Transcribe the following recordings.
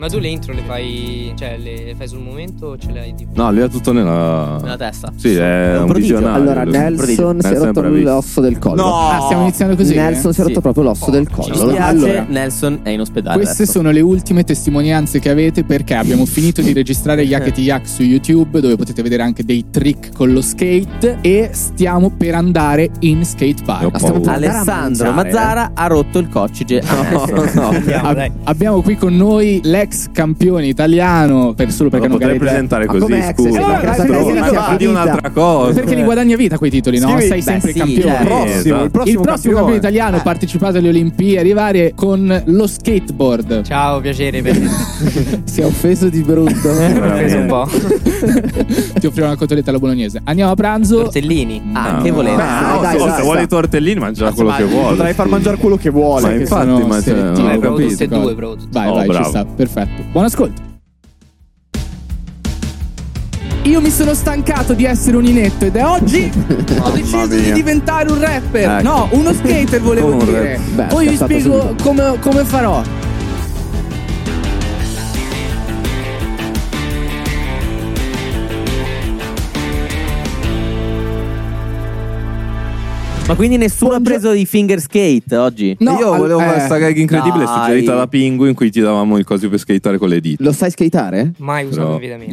Ma tu le intro le fai, cioè le fai sul momento o ce le hai tipo? No, lui ha tutto nella testa. Sì, è un prodigio. visionario. Allora, Nelson si è rotto l'osso del collo. No, stiamo iniziando così. Nelson si è rotto proprio l'osso del collo. Ci spiace, Allora, Nelson è in ospedale. queste adesso. sono le ultime testimonianze che avete, perché abbiamo finito di registrare Yakety Yak su YouTube, dove potete vedere anche dei trick con lo skate, e stiamo per andare in skate park. Stiamo per Alessandro Mazzara ha rotto il coccige. Abbiamo qui con noi l'ex campione italiano, solo perché Non non potrei gare- presentare Ma così, come ex? scusa. Ma Di un'altra cosa. perché li guadagna vita quei titoli, no? Scrivi- Sei sempre sì, il campione. certo. il prossimo Il prossimo campione italiano ha partecipato alle Olimpiadi varie con lo skateboard. Ciao, piacere per Si è offeso di brutto. ho preso un po'. Ti offrirò una cotoletta alla bolognese. Andiamo a pranzo. Tortellini. Anche volendo. Dai, Se vuole i tortellini mangia quello che vuole. Potrai far mangiare quello che vuole. Ma infatti, sono ma cioè, selettivi. non ho provo tutte e capito. due, provo tutte. Vai, Oh, vai, bravo. ci sta. Perfetto. Buon ascolto. Io mi sono stancato di essere un inetto ed è oggi ho deciso di mia. diventare un rapper. Ecco. No, uno skater volevo Un dire. rapper. Beh, Poi vi scazzato spiego come farò. Ma quindi nessuno ha preso i finger skate oggi? No, Io volevo fare questa gag incredibile dai. suggerita da Pingu, in cui ti davamo il coso per skateare con le dita. Lo sai skateare? Mai usato Però- in vita mia.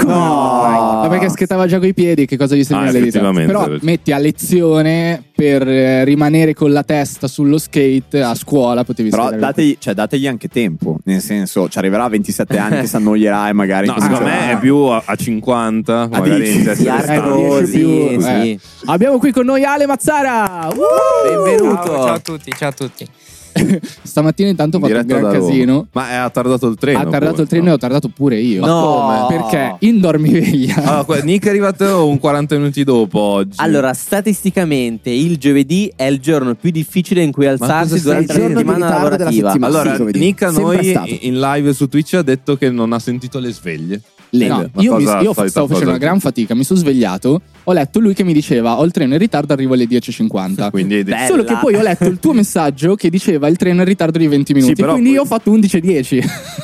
Ma perché schettava già coi piedi, che cosa gli segna le dita? effettivamente. Però metti a lezione per rimanere con la testa sullo skate a scuola, potevi Però skateare. dategli anche tempo. Nel senso, ci arriverà a 27 anni che si annoierà e magari. No, secondo me è più a 50, magari dici? in testa Di arte d'estate. rossi, più, sì. Abbiamo qui con noi Ale Mazzara. Benvenuto. Ciao a tutti, ciao a tutti. Stamattina intanto ho fatto un Diretta gran da Roma. casino. Ma ha tardato il treno. Ha tardato pure, il treno e ho tardato pure io. No. Perché in dormiveglia. Allora, Nick è arrivato un 40 minuti dopo oggi. Allora, statisticamente il giovedì è il giorno più difficile in cui alzarsi cosa durante stai la dicendo? settimana Giorno di ritardo della lavorativa. settimana. Allora, sì, giovedì. Nick a Sempre noi stato. in live su Twitch ha detto che non ha sentito le sveglie. No, La io cosa- stavo solita facendo cosa- una gran fatica, mi sono svegliato, ho letto lui che mi diceva ho il treno in ritardo, arrivo alle 10:50. Quindi hai detto- Bella. Solo che poi ho letto il tuo messaggio che diceva il treno in ritardo di 20 minuti, però quindi poi- io ho fatto 11:10.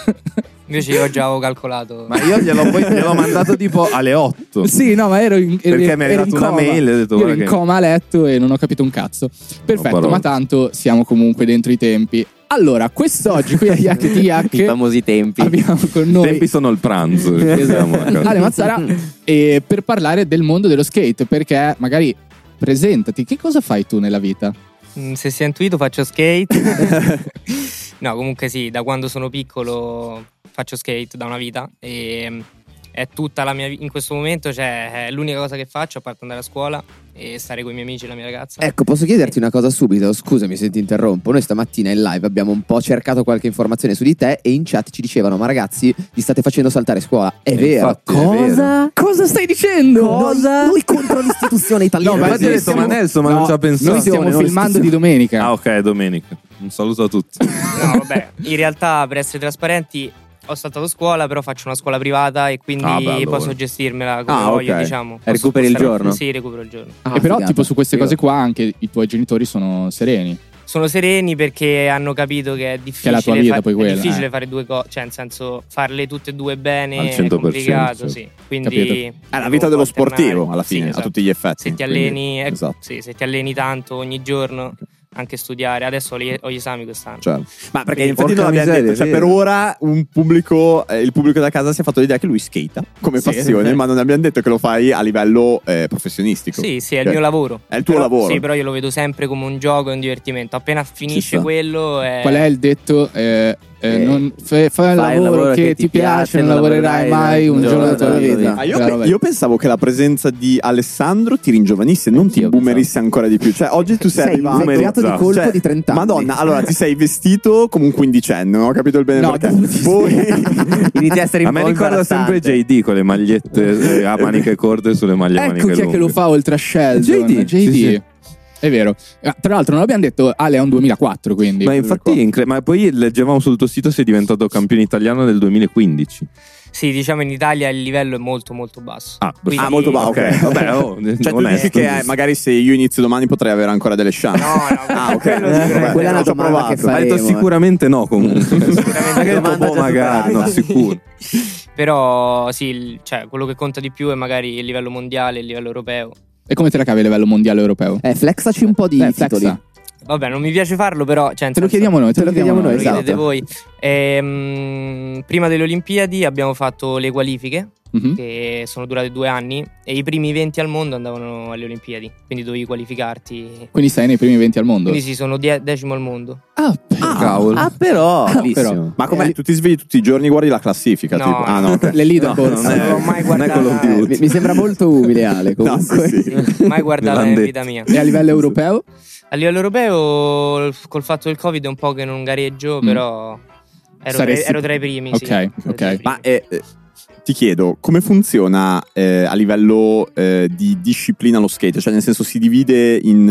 Invece io già avevo calcolato. Ma io gliel'ho mandato tipo alle 8. Sì, no, ma ero in Perché mi è ero arrivata in una coma. mail e ho detto, Io ero guarda in che- coma a letto e non ho capito un cazzo. Perfetto, parole. ma tanto siamo comunque dentro i tempi. Allora, quest'oggi qui a Yakety I Yak famosi tempi. abbiamo con I noi tempi sono il pranzo. ricordiamo la cosa. Ale Mazzara per parlare del mondo dello skate, perché magari presentati, che cosa fai tu nella vita? Se si è intuito faccio skate. No, comunque sì, da quando sono piccolo faccio skate da una vita e è tutta la mia vita. In questo momento è l'unica cosa che faccio a parte andare a scuola e stare con i miei amici e la mia ragazza. Ecco, posso chiederti una cosa subito? Scusami se ti interrompo. Noi stamattina in live abbiamo un po' cercato qualche informazione su di te e in chat ci dicevano: ma ragazzi, vi state facendo saltare scuola. È vero. infatti, è vero. Cosa stai dicendo? Noi contro l'istituzione italiana. No, ma Infatti ho detto, ma Nelson, ma non ci ha pensato. Noi stiamo non filmando di istituzione. domenica. Ah, ok, domenica. Un saluto a tutti. No, vabbè, in realtà per essere trasparenti ho saltato scuola, però faccio una scuola privata e quindi Ah, bello, posso allora. gestirmela come Ah, voglio, ok. diciamo. E recuperi il giorno? Sì, recupero il giorno. Ah, E però figata. tipo su queste Figo. cose qua anche i tuoi genitori sono sereni. Sono sereni perché hanno capito che è difficile, Che è la tua vita, poi è quella, difficile fare due cose, cioè nel senso farle tutte e due bene Al è 100%, complicato, sì. sì. Quindi Capito. È la vita dello devo alternare. sportivo alla fine, Sì, a esatto. tutti gli effetti. Se ti Quindi- alleni, esatto. sì, se ti alleni tanto ogni giorno, anche studiare. Adesso ho gli esami quest'anno. Cioè, ma perché Quindi, infatti non porca l'abbiamo miseria, detto, cioè è per vero. ora il pubblico da casa si è fatto l'idea che lui skata come Sì. passione, ma non abbiamo detto che lo fai a livello professionistico. Sì, sì, è il Cioè, mio lavoro. È il tuo Però- lavoro. Sì, però io lo vedo sempre come un gioco e un divertimento. Appena finisce sta. quello Qual è il detto? Fai il lavoro che ti piace, non lavorerai mai un giorno della tua vita. Ah, io pensavo che la presenza di Alessandro ti ringiovanisse, non ti Io boomerisse ancora di più. Cioè, oggi tu sei Sei arrivato. invecchiato di colpo Cioè, di 30 anni. Madonna, allora ti sei vestito come un quindicenne, non ho capito il bene No, perché. tu- Poi Inizi a essere A un me po' ricorda sempre imbarazzante. JD con le magliette a maniche corte sulle maglie a Ecco maniche chi è lunghe. che lo fa oltre a Sheldon. JD. JD. Sì, sì. È vero. Tra l'altro non l'abbiamo detto, Ale è un 2004, quindi. Ma infatti, ma poi leggevamo sul tuo sito sei diventato campione italiano nel 2015. Sì, diciamo in Italia il livello è molto molto basso. Ah, molto basso, ok. Vabbè, Cioè tu dici che magari se io inizio domani potrei avere ancora delle chance. No, ok. Quella è una domanda che Ha detto faremo. sicuramente no comunque. Domanda Dopo già magari, superata. no, sicuro. Però sì, cioè quello che conta di più è magari il livello mondiale, il livello europeo. E come te la cavi a livello mondiale europeo? Flexaci un po' di titoli. Flexa. Vabbè, non mi piace farlo, però cioè, Te lo chiediamo noi, te lo chiediamo noi, lo esatto. chiedete voi. Prima delle Olimpiadi abbiamo fatto le qualifiche, Mhm. che sono durate 2 anni, e i primi 20 al mondo andavano alle Olimpiadi, quindi dovevi qualificarti. Quindi sei nei primi 20 al mondo. Quindi sì, sono 10° al mondo. Cavolo. Però. però. Ma com'è? Tu ti svegli tutti i giorni, guardi la classifica? No, tipo? Ah, no, ok. Le leaderboard. Non è- Non l'ho mai non è Call of guardata. Duty. Mi sembra molto umile, Ale. No, Comunque. sì. Mai guardata Me in l'han vita mia. E a livello europeo? A livello europeo, col fatto del Covid è un po' che non gareggio, però Saresti- ero tra i primi. Ok, sì. Ero ok. tra i primi. Ma ti chiedo, come funziona a livello di disciplina lo skate? Cioè nel senso si divide in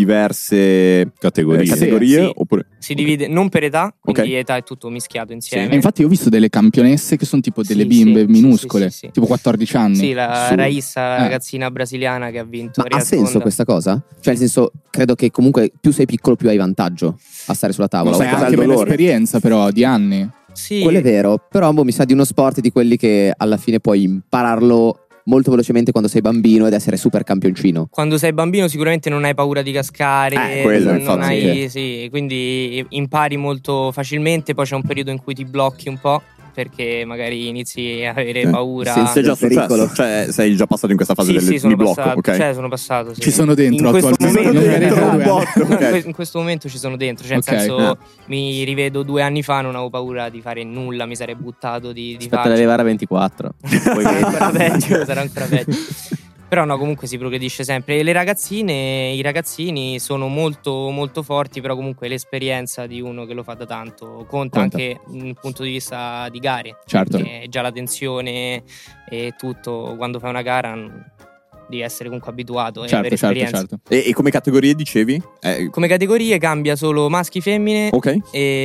diverse Categorie. categorie? Sì. Oppure... Si divide non per età, quindi Ok. età è tutto mischiato insieme. E infatti io ho visto delle campionesse che sono tipo delle Sì, bimbe sì, minuscole, sì, sì. tipo 14 anni. Sì, la Su. Raissa, la ragazzina brasiliana che ha vinto. Ma ha arriva senso seconda. questa cosa? Cioè, nel senso, credo che comunque più sei piccolo, più hai vantaggio a stare sulla tavola. Sai, Cos'è anche il meno dolore? esperienza però di anni. Sì, Quello è vero, però mi sa di uno sport di quelli che alla fine puoi impararlo molto velocemente quando sei bambino ed essere super campioncino. quando sei bambino sicuramente non hai paura di cascare, quello, non infatti. hai, sì, quindi impari molto facilmente, poi c'è un periodo in cui ti blocchi un po' perché magari inizi a avere paura. Sì, Sei già Pericolo. successo? Cioè sei già passato in questa fase Sì, sono di blocco, passato, ok? cioè sono passato, sì. Ci sono dentro in questo attualmente. momento, Non mi dentro arriva un due anni. botto, ok. in questo momento ci sono dentro, cioè Ok. nel senso mi rivedo 2 anni fa, non avevo paura di fare nulla, mi sarei buttato di Aspetta farci. ad arrivare a 24. Poi Sarà ancora peggio, sarà ancora peggio. Però no, comunque si progredisce sempre. E le ragazzine, i ragazzini sono molto molto forti, però comunque l'esperienza di uno che lo fa da tanto conta. Conta. Anche dal punto di vista di gare. Certo. Perché già la tensione e tutto, quando fai una gara devi essere comunque abituato e avere Certo, esperienza. certo. E come categorie dicevi? Come categorie cambia solo maschi, femmine Ok.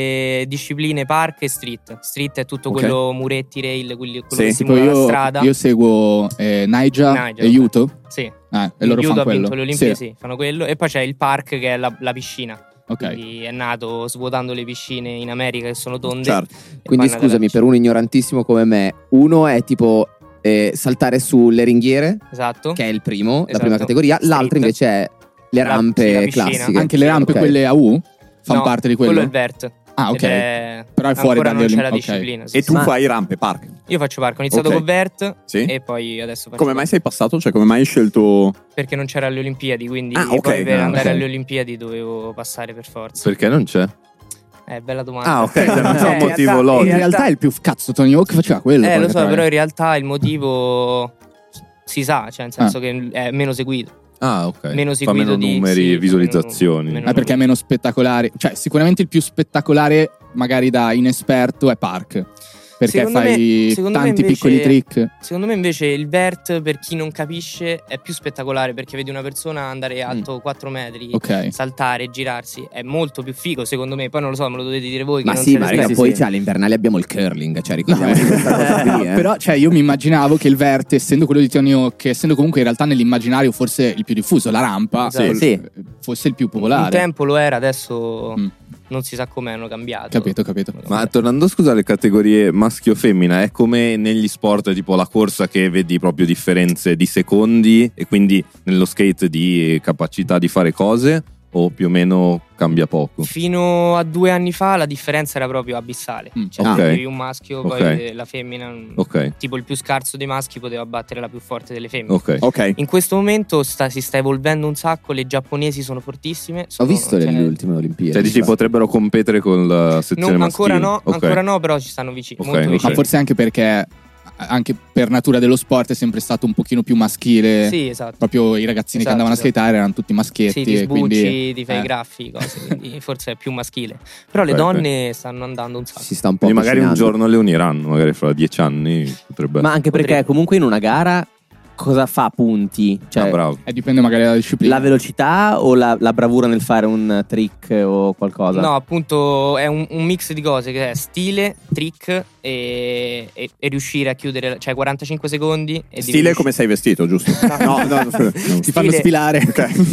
e discipline park e street. Street è tutto Ok. quello muretti, rail, quello Sì. che Tipo simula la strada. io seguo Naija Naija, e ok. Yuto. Sì. E loro Judo fanno ha quello. vinto le Olimpiadi, Sì. sì, fanno quello. E poi c'è il park che è la piscina. Ok. Quindi è nato svuotando le piscine in America che sono tonde. Certo. E Quindi poi è nata scusami, la per uno ignorantissimo come me, uno è tipo saltare sulle ringhiere, piscina. Esatto. che è il primo, la Esatto. prima categoria, l'altra Street. invece è le La- rampe sì, la piscina. classiche. Anche le rampe, Ok. quelle a U, fanno No, parte di quello? è il vert. Ah, ok. Ed è- Però è fuori ancora dalle non c'è la Olimpiadi. Ok. disciplina. sì, E sì. tu fai rampe park. Io faccio parco, ho iniziato Ok. con vert Sì. e poi adesso faccio Come mai parco. sei passato? Cioè come mai hai scelto... Perché non c'era alle Olimpiadi, quindi Ah, ok. poi per Ah, andare ok. alle Olimpiadi dovevo passare per forza. Perché non c'è? Bella domanda. Ah, ok, non c'è un in motivo realtà- logico. In realtà è il più cazzo Tony Hawk faceva quello. lo porca so, troia. però in realtà il motivo si sa, cioè nel senso che è meno seguito. Ah, ok. Meno Fa seguito meno di numeri, sì, visualizzazioni. meno- Ma perché è meno spettacolare. Cioè, sicuramente il più spettacolare, magari da inesperto, è Park. Perché Secondo fai me- secondo me tanti invece- piccoli trick. Secondo me invece il vert, per chi non capisce, è più spettacolare perché vedi una persona andare alto 4 metri, Ok. saltare, girarsi, è molto più figo secondo me. Poi non lo so, me lo dovete dire voi che Ma non sì, siete ma raga, esperti. poi cioè, alle invernali abbiamo il curling, cioè ricordiamo questa cosa qui, Però, cioè, io mi immaginavo che il vert, essendo quello di Tony Hawk, essendo comunque in realtà nell'immaginario forse il più diffuso, la rampa, Esatto. Sì. fosse il più Un popolare. tempo lo era, adesso Mm. non si sa come hanno cambiato. Capito. Ma tornando scusa alle categorie maschio o femmina, è come negli sport tipo la corsa che vedi proprio differenze di secondi e quindi nello skate di capacità di fare cose o più o meno cambia poco? Fino a 2 anni fa la differenza era proprio abissale. Cioè, Ok. avevi un maschio, Ok. poi la femmina. Ok, Tipo il più scarso dei maschi poteva battere la più forte delle femmine. ok. Ok. In questo momento si sta evolvendo un sacco, le giapponesi sono fortissime. Ho sono- visto cioè, le ultime Olimpiadi. Cioè dici potrebbero competere con la sezione ancora maschile? no, Ok. ancora no, però ci stanno vicini. Ok, Molto ok. vicini. Ma forse anche perché, anche per natura dello sport, è sempre stato un pochino più maschile. Sì, esatto. Proprio i ragazzini Esatto, che andavano a esatto. skateare erano tutti maschietti. Sì, ti e sbucci, quindi, ti fai i graffi, cose, quindi forse è più maschile. Però le Ok, donne stanno andando un sacco. Si sta un po' Quindi magari un avvicinando. giorno le uniranno, magari fra 10 anni potrebbe. Ma anche perché Potrebbe. comunque in una gara cosa fa punti? Cioè, bravo. Dipende magari dalla disciplina. la velocità o la bravura nel fare un trick o qualcosa? No, appunto è un mix di cose che è stile, trick e riuscire a chiudere, cioè 45 secondi e devi Stile come sei vestito, giusto? No, Ti fanno sfilare.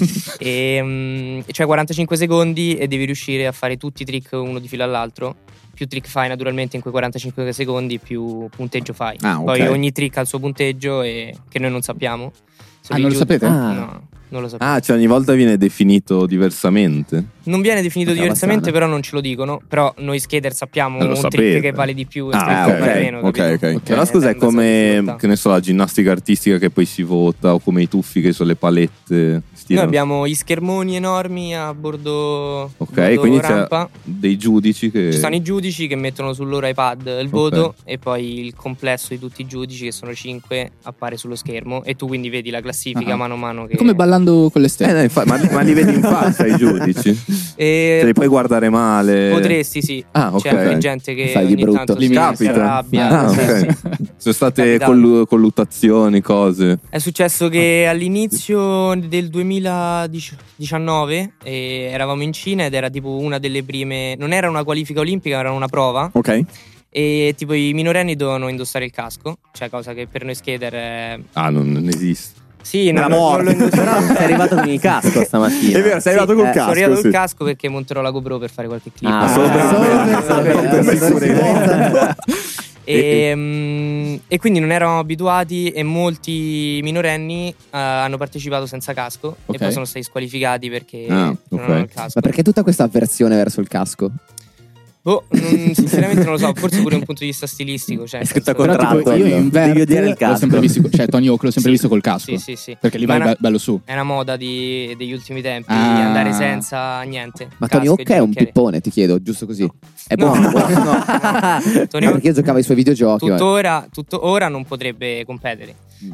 cioè 45 secondi e devi riuscire a fare tutti i trick uno di fila all'altro. Più trick fai naturalmente in quei 45 secondi, più punteggio fai. Ah, ok. Poi ogni trick ha il suo punteggio e che noi non sappiamo. Non lo sapete? No, non lo sappiamo. Cioè ogni volta viene definito diversamente. Non viene definito Roba diversamente, strana. però non ce lo dicono. Però noi skater sappiamo Lo un sapete. trick che vale di più e un trick ok, che vale meno. ok, capito? ok. Però scusa, è tende a come, difficoltà. che ne so, la ginnastica artistica che poi si vota, o come i tuffi che sono le palette. Noi abbiamo gli schermoni enormi a bordo, Ok, bordo quindi c'è rampa. dei giudici che... Ci stanno i giudici che mettono sul loro iPad il voto e poi il complesso di tutti i giudici, che sono 5, appare sullo schermo e tu quindi vedi la classifica mano a mano che... È come ballando con le stelle. no, ma li vedi in faccia i giudici? E Te li puoi guardare male? potresti, sì. Ah, ok. C'è anche gente che Fai di ogni brutto. tanto Li si capita? arrabbia. Ah, sì, ok. sì. Sono state Capitato. colluttazioni, cose. È successo che all'inizio del 2019 eravamo in Cina ed era tipo una delle prime, non era una qualifica olimpica, era una prova Ok. e tipo i minorenni dovevano indossare il casco, cioè cosa che per noi skater è... Non esiste. Sì, La non lo morte. indossavamo. Sei arrivato con il casco stamattina. È vero, sei arrivato col casco. Sono arrivato sì. col casco perché monterò la GoPro per fare qualche clip. Ah, solo per- E quindi non eravamo abituati e molti minorenni hanno partecipato senza casco Ok. e poi sono stati squalificati perché Ah, non ok. avevano il casco. Ma perché tutta questa avversione verso il casco? Sinceramente non lo so, forse pure un punto di vista stilistico. Cioè, È scritto a nel senso- Però tipo contratto, io in devi vert odiare il l'ho sempre sempre visto, cioè Tony Hawk l'ho sempre Sì. visto col casco. Sì. Perché lì Ma vai bello su. è una moda degli ultimi tempi Ah. andare senza niente. Ma casco Tony e Hawk è un ginocchiere. pippone, ti chiedo, giusto così. È No, buono. no, no. Tony Hawk Perché io giocavo ai suoi videogiochi. tuttora non potrebbe competere.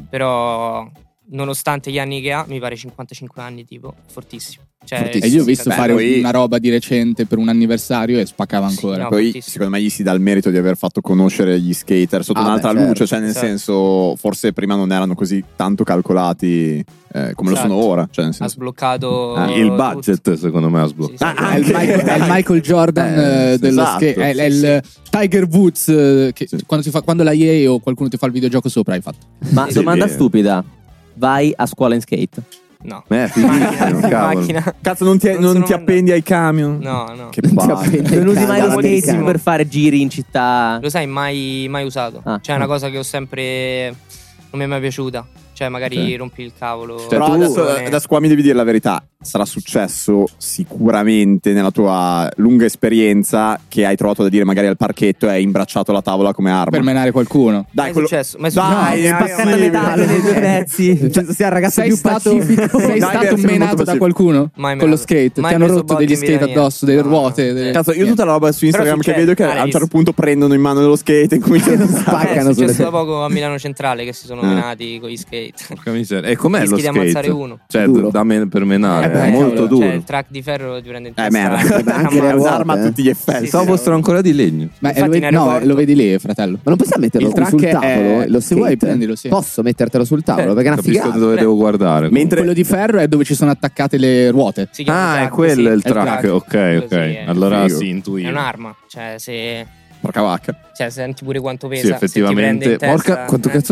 Però nonostante gli anni che ha, mi pare 55 anni tipo, fortissimo. Cioè, Fortissimo. E io ho visto Beh, fare poi- una roba di recente per un anniversario e spaccava Sì, ancora. no. Poi fortissimo. secondo me gli si dà il merito di aver fatto conoscere gli skater sotto un'altra certo, luce, cioè nel certo. senso forse prima non erano così tanto calcolati come lo sono Esatto. ora, cioè nel ha senso sbloccato Il tutto. budget secondo me ha sbloccato. Sì, sì. È il Michael Jordan dello esatto. skate. È il Tiger Woods che quando la EA o qualcuno ti fa il videogioco sopra hai fatto. Ma Sì, domanda sì. stupida. Vai a scuola in skate? No. Fighissimo, cavolo. Macchina. Cazzo non ti sono appendi ai camion? No. Che Non ti palle. appendi. Non usi mai lo skate Comodissimo. per fare giri in città? Lo sai, mai usato. Ah. Cioè è una cosa che ho sempre... non mi è mai piaciuta. Cioè magari Ok. rompi il cavolo. Cioè, Però tu- adesso qua mi devi dire la verità. Sarà successo sicuramente nella tua lunga esperienza che hai trovato da dire magari al parchetto e hai imbracciato la tavola come arma. Per menare qualcuno. Dai, Mai quello... successo, mai Dai, successo. è Spaccando metallo nei due pezzi. Penso sia il ragazzo Sei più stato pacifico. Dai, sei stato deve essere menato molto da pacifico. qualcuno? Mai Con lo menato. skate? Mai Ti hanno preso rotto botte degli in vita skate mia. addosso, delle No, ruote? no. Cazzo, io tutta la roba su Instagram che succede. vedo che a un Hai certo visto? punto prendono in mano dello skate e cominciano Spaccano È sulle successo da poco a Milano Centrale che si sono menati con gli skate. Porca miseria. E com'è Rischi lo di skate? ammazzare uno. Cioè, Duro. per menare, beh, è molto cavolo, duro. Cioè il track di ferro ti prende in testa. merda. Ma anche le Ammazza. ruote, un'arma a tutti gli effetti. Sì, Stavo sì. fossero ancora di legno. Ma Infatti lo vedi, in no, aeroporto- lo vedi lì, fratello. Ma non possiamo metterlo Il track sul è- tavolo? Lo se vuoi skate? prendilo, sì. Posso mettertelo sul tavolo? Perché è una Capisco figata. dove devo guardare. Mentre Quello di ferro è dove ci sono attaccate le ruote. Si chiama È track, quello sì. il È track. Ok, Quello ok. sì, è- Allora figo. si intuiva. È un'arma. Cioè se porca vacca. senti pure quanto pesa. Sì, se ti effettivamente. prende in testa, Porca, quanto cazzo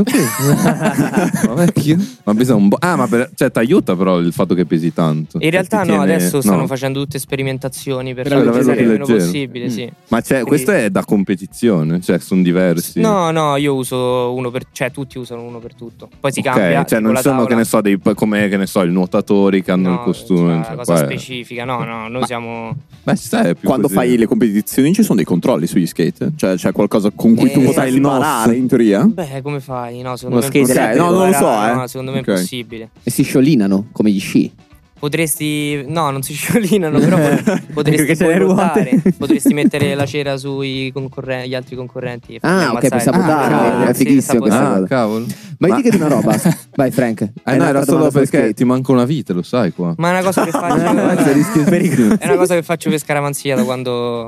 pesa? Ma vecchio? Ma pesa un po'. Cioè, ti aiuta però il fatto che pesi tanto. In realtà Ti no, tiene- adesso stanno no. facendo tutte sperimentazioni per Per farlo averlo pesare il più meno leggero. possibile, sì. Ma questo è da competizione, cioè sono diversi. No, io uso uno per... cioè tutti usano uno per tutto. Poi si Ok, cambia. cioè tipo non la sono, tavola. che ne so, come che ne so, i nuotatori che hanno No, il costume. cioè, cioè, una cosa qua è- specifica. No, noi siamo... Beh, ci sta, è più Quando così. fai le competizioni ci sono dei controlli sugli skate? Cioè c'è qualcosa con cui tu Eh, potrai il NOS. imparare in teoria? Beh, come fai? No, secondo Uno me è skate impossibile. no, non lo so, No, secondo me Ok. è impossibile. E si sciolinano come gli sci. Potresti... No, non si sciolinano, però potresti Perché c'è poi le ruote. ruotare. Potresti mettere la cera sui gli altri concorrenti e farli Ah, ok, per ammazzare. sabotare. Ah, È sì, fighissimo questa sabotare. Ah, cosa. cavolo. Ma indicati una roba. Vai Frank. Hai no, un'altra era solo domanda sullo perché skate? ti manca una vita, lo sai qua. Ma è una cosa che faccio. È una cosa che faccio per scaramanzia da quando.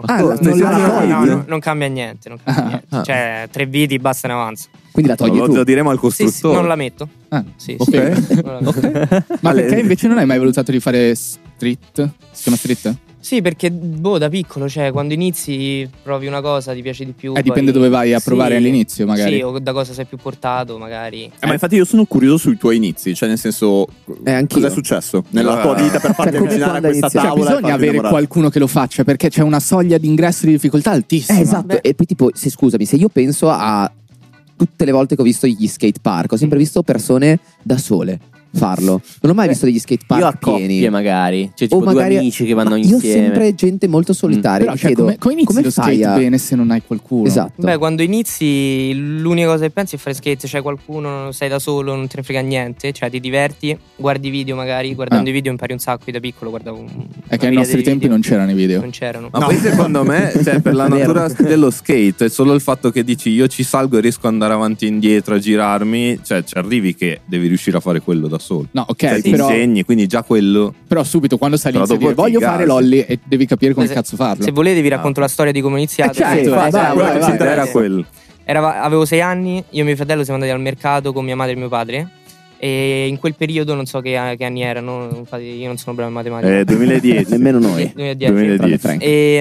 Non cambia niente. Non cambia niente. Cioè, 3 viti basta in avanza. Quindi la togli tu. Lo diremo al Sì, costruttore. non la metto. Sì, Ok. non la metto. Ma perché invece non hai mai valutato di fare street? Si chiama street? Sì, perché da piccolo, cioè quando inizi provi una cosa, ti piace di più. Dipende dove vai a provare all'inizio, magari. Sì, o da cosa sei più portato, magari. Ma infatti io sono curioso sui tuoi inizi, cioè nel senso, anch'io. cosa è successo nella tua vita per farti come avvicinare a quando questa inizi? Cioè, tavola? e bisogna farti avere innamorare? qualcuno che lo faccia, perché c'è una soglia di ingresso di difficoltà altissima. Esatto. E poi tipo, se io penso a tutte le volte che ho visto gli skate park, ho sempre visto persone da sole farlo. Non ho mai visto degli skate Io a park pieni. coppie magari. Cioè tipo O magari- due amici che vanno ma insieme. Io sempre gente molto solitaria. Però Mi cioè, chiedo, come inizi lo fai skate a... bene se non hai qualcuno? Esatto. Beh, quando inizi, l'unica cosa che pensi è fare skate. C'è qualcuno, sei da solo, non te ne frega niente. Cioè, ti diverti, guardi video magari. Guardando i video impari un sacco. Io da piccolo guardavo È che ai nostri tempi non c'erano i video. Non c'erano. Ma poi secondo me, cioè, per la natura dello skate, è solo il fatto che dici io ci salgo e riesco ad andare avanti e indietro, a girarmi, cioè ci arrivi che devi riuscire a fare quello da solo. No, ok, Cioè, ti però, insegni, quindi già quello. però subito quando sali Però a dire dopo ti voglio gasi. fare l'ollie e devi capire come cazzo farlo. Se volete vi racconto la storia di come ho iniziato. certo, vai, Era quello. Avevo 6 anni, io e mio fratello siamo andati al mercato con mia madre e mio padre. E in quel periodo non so che anni erano, infatti io non sono bravo in matematica. 2010. Nemmeno noi. 2010. Frank.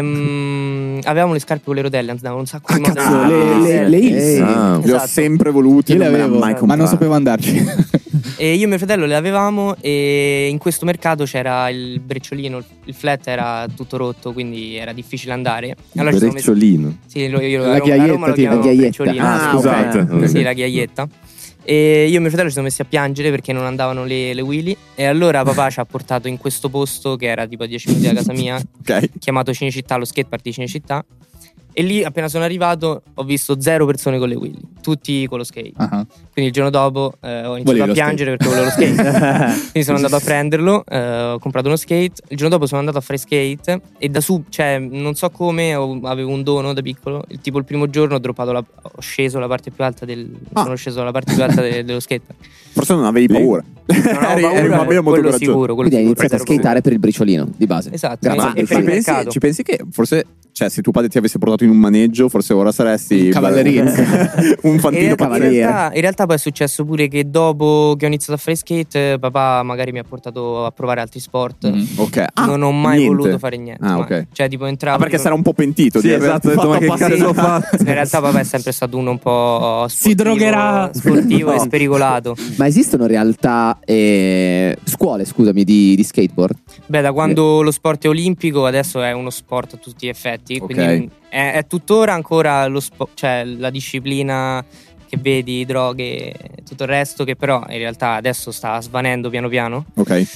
E avevamo le scarpe con le rotelle, andavano un sacco di moda. Cazzo, le Hills. Ah. Li ho Esatto. sempre voluti, Io non le me ne ha avevo, mai ma non comprato. sapevo andarci. E io e mio fratello le avevamo e in questo mercato c'era il brecciolino, il flat era tutto rotto, quindi era difficile andare. Allora ci siamo messi- Brecciolino. Sì, io La a ghiaietta, Roma lo tipo. chiamavo La ghiaietta. brecciolino. Ah, scusate. Sì, la ghiaietta. E io e mio fratello ci siamo messi a piangere perché non andavano le wheelie. E allora papà ci ha portato in questo posto che era tipo a 10 minuti da casa mia, Ok. chiamato Cinecittà, lo skatepark di Cinecittà. E lì appena sono arrivato ho visto 0 persone con le wheelie, tutti con lo skate. Ah. Quindi il giorno dopo ho Volevi iniziato a lo piangere perché volevo lo skate. Quindi sono andato a prenderlo, ho comprato uno skate. Il giorno dopo sono andato a fare skate e da su, cioè non so come, avevo un dono da piccolo. Tipo il primo giorno ho droppato ho sceso la parte più alta sono sceso alla parte più alta dello skate. Forse non avevi paura. Non avevo paura, eri un bambino molto quello coraggioso. sicuro. Quindi hai iniziato a Zero paura. skateare per il briciolino di base. Esatto. Grazie. Ma E per ci il pensi, mercato. ci pensi che forse, cioè, se tuo padre ti avesse portato in un maneggio, forse ora saresti Un cavallerizzo. un fantino In cavaliere. realtà poi è successo pure che dopo che ho iniziato a fare skate, papà magari mi ha portato a provare altri sport. Ok. Non ho mai niente. voluto fare niente. Ah, mai. ok. Cioè, tipo entravo. Ah, perché sarà un po' pentito Sì, di aver esatto, ho detto, fatto ma che apposta- cazzo ho fatto? In realtà papà è sempre stato uno un po' sportivo, Si drogherà. sportivo No. e spericolato. Ma esistono realtà scuole, scusami, di skateboard? Beh, da quando lo sport è olimpico adesso è uno sport a tutti gli effetti. Ok. Quindi è tuttora ancora cioè la disciplina che vedi, droghe e tutto il resto, che però in realtà adesso sta svanendo piano piano. Ok.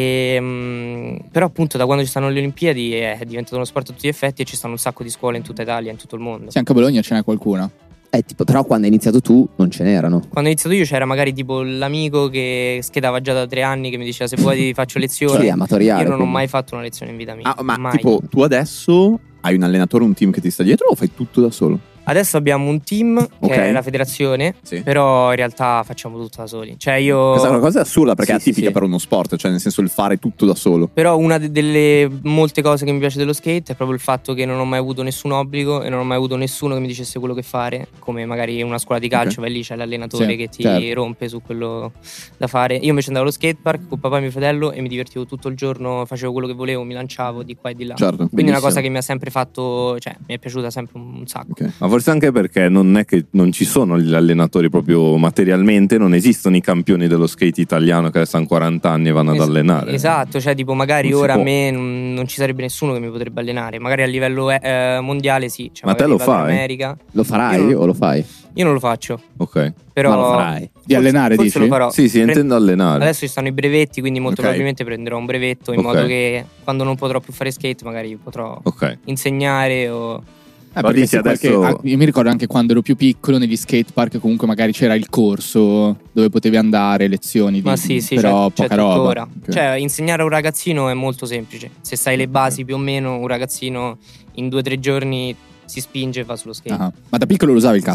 Però appunto da quando ci stanno le Olimpiadi è diventato uno sport a tutti gli effetti e ci stanno un sacco di scuole in tutta Italia, in tutto il mondo. Sì, anche a Bologna ce n'è qualcuno. Però quando hai iniziato tu non ce n'erano. Quando ho iniziato io c'era magari tipo l'amico che schedava già da 3 anni che mi diceva se vuoi ti faccio lezioni. Sì, amatoriale. Io non ho quindi. mai fatto una lezione in vita mia. Ah, ma mai. tipo, tu adesso hai un allenatore, un team che ti sta dietro o fai tutto da solo? Adesso abbiamo un team che Ok. è la federazione, Sì. però in realtà facciamo tutto da soli. Cioè io. Questa è una cosa assurda perché Sì, è atipica sì. per uno sport, cioè nel senso il fare tutto da solo. Però una delle molte cose che mi piace dello skate è proprio il fatto che non ho mai avuto nessun obbligo e non ho mai avuto nessuno che mi dicesse quello che fare, come magari una scuola di calcio, vai lì c'è l'allenatore Sì, che ti certo. rompe su quello da fare. Io invece andavo allo skatepark con papà e mio fratello e mi divertivo tutto il giorno, facevo quello che volevo, mi lanciavo di qua e di là. Certo. Quindi è una benissimo. cosa che mi ha sempre fatto, cioè mi è piaciuta sempre un sacco. Ok. Ma forse anche perché non è che non ci sono gli allenatori proprio materialmente, non esistono i campioni dello skate italiano che adesso hanno 40 anni e vanno ad allenare. Esatto, cioè tipo magari Non si ora può. a me non ci sarebbe nessuno che mi potrebbe allenare, magari a livello mondiale sì, cioè Ma te magari lo vado in fai? America. Lo farai Io non- o lo fai? Io non lo faccio, Ok. però Ma lo farai. Di allenare, forse dici? lo farò. Sì, intendo allenare. Adesso ci stanno i brevetti, quindi molto Ok. probabilmente prenderò un brevetto in Ok. modo che quando non potrò più fare skate magari potrò Ok. insegnare o. Perché dici se adesso- io mi ricordo anche quando ero più piccolo negli skatepark comunque magari c'era il corso dove potevi andare, lezioni Ma sì, però c'è poca roba. tuttora. Ok. Cioè, insegnare a un ragazzino è molto semplice. Se sai le basi più o meno, un ragazzino in 2 o 3 giorni si spinge e va sullo skate. Ah, ma da piccolo lo usavi il casco?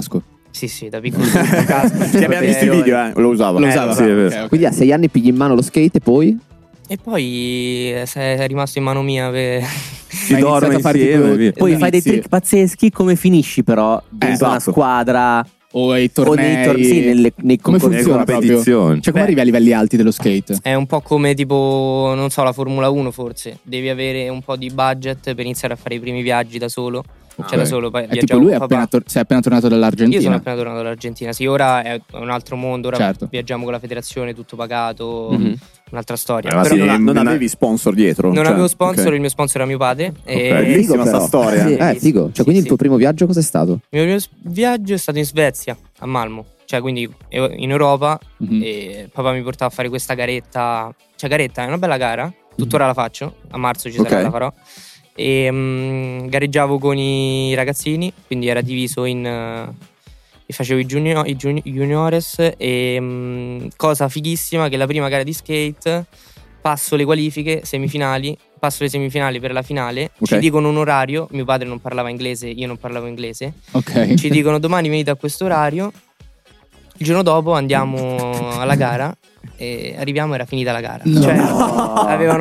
Sì, da piccolo a casa. Ti abbiamo visto i video, lo usava. Lo usava. sì, è vero. Ok. Quindi a 6 anni pigli in mano lo skate e poi? E poi è rimasto in mano mia per... Si Ma hai dorme iniziato a farti insieme, tu- via. Poi fai dei inizi- trick pazzeschi, come finisci però? Dentro una esatto. squadra O ai o nei tornei. sì, nei Come concorsi. funziona proprio? competizioni. Cioè, come Beh. arrivi a livelli alti dello skate? È un po' come tipo, non so, la Formula 1 forse. Devi avere un po' di budget per iniziare a fare i primi viaggi da solo. Cioè da solo, poi È tipo viaggiavo lui è con papà. sei appena tornato dall'Argentina. Io sono appena tornato dall'Argentina. Sì, ora è un altro mondo. Ora Certo. viaggiamo con la federazione, tutto pagato. Mhm. Un'altra storia. Ma Però sì, non non avevi sponsor dietro. Non cioè, avevo sponsor, ok. il mio sponsor era mio padre. E Bellissima sta storia. Sì. Figo. Cioè, Sì, quindi il sì. tuo primo viaggio cos'è stato? il mio viaggio è stato in Svezia, a Malmo. Cioè, quindi in Europa. Mhm. E papà mi portava a fare questa garetta. Cioè, garetta è una bella gara. Tuttora la faccio. A marzo ci sarà, Ok. la farò. E gareggiavo con i ragazzini. Quindi era diviso in. E facevo i juniores. E cosa fighissima, che la prima gara di skate passo le qualifiche, semifinali. Passo le semifinali per la finale. Ok. Ci dicono un orario. Mio padre non parlava inglese, io non parlavo inglese. Ok. Ci dicono domani venite a questo orario. Il giorno dopo andiamo alla gara e arriviamo, era finita la gara. No. Cioè, avevano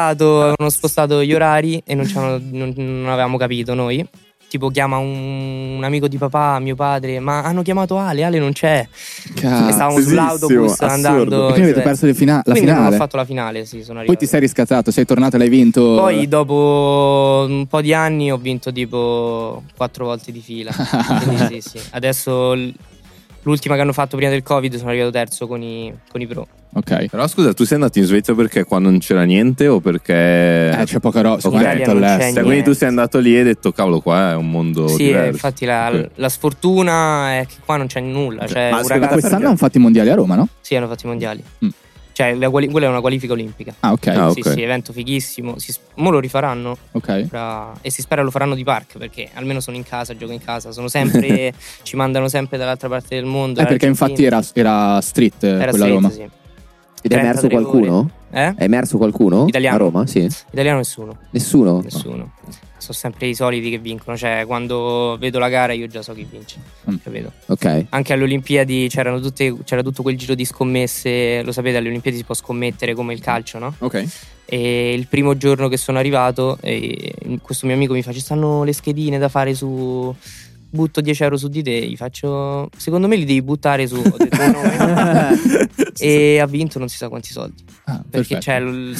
spostato gli orari e non avevamo capito noi. Tipo chiama un amico di papà, mio padre, ma hanno chiamato Ale non c'è. E Cazzo. stavamo sull'autobus assurdo. andando. Quindi avete perso la Quindi non finale. ho fatto la finale, sì, sono Poi arrivato. ti sei riscattato, sei tornato e l'hai vinto. Poi dopo un po' di anni ho vinto tipo 4 volte di fila. Quindi sì. Adesso l'ultima che hanno fatto prima del Covid sono arrivato terzo con i pro. Ok. Però scusa, tu sei andato in Svezia perché qua non c'era niente o perché... C'è poca roba. Ok. In Italia non c'è all'estero. Cioè, quindi tu niente. sei andato lì e hai detto cavolo, qua è un mondo Sì, diverso. infatti Ok. la sfortuna è che qua non c'è nulla. Cioè, Ma un secondo ragazzo... Quest'anno hanno fatto i mondiali a Roma, no? Sì, hanno fatto i mondiali. Mm. Cioè, quella è una qualifica olimpica. Ah, ok. Ah, Sì, ok. sì, evento fighissimo. Mo lo rifaranno Ok. e si spera lo faranno di park, perché almeno sono in casa, gioco in casa. Sono sempre ci mandano sempre dall'altra parte del mondo. Perché infatti era street era quella street, Roma. sì. Ed è emerso 33 qualcuno? ore. È emerso qualcuno? Italiano. A Roma? Sì. Italiano nessuno. Nessuno? Nessuno. Sono sempre i soliti che vincono. Cioè, quando vedo la gara io già so chi vince. Mm. Capito? Ok. Anche alle Olimpiadi c'era tutto quel giro di scommesse. Lo sapete, alle Olimpiadi si può scommettere come il calcio, no? Ok. E il primo giorno che sono arrivato, questo mio amico mi fa: ci stanno le schedine da fare su. Butto 10 euro su di te, gli faccio. Secondo me li devi buttare su. Ho detto no. E ha vinto non si sa quanti soldi. Ah, Perché perfetto. cioè,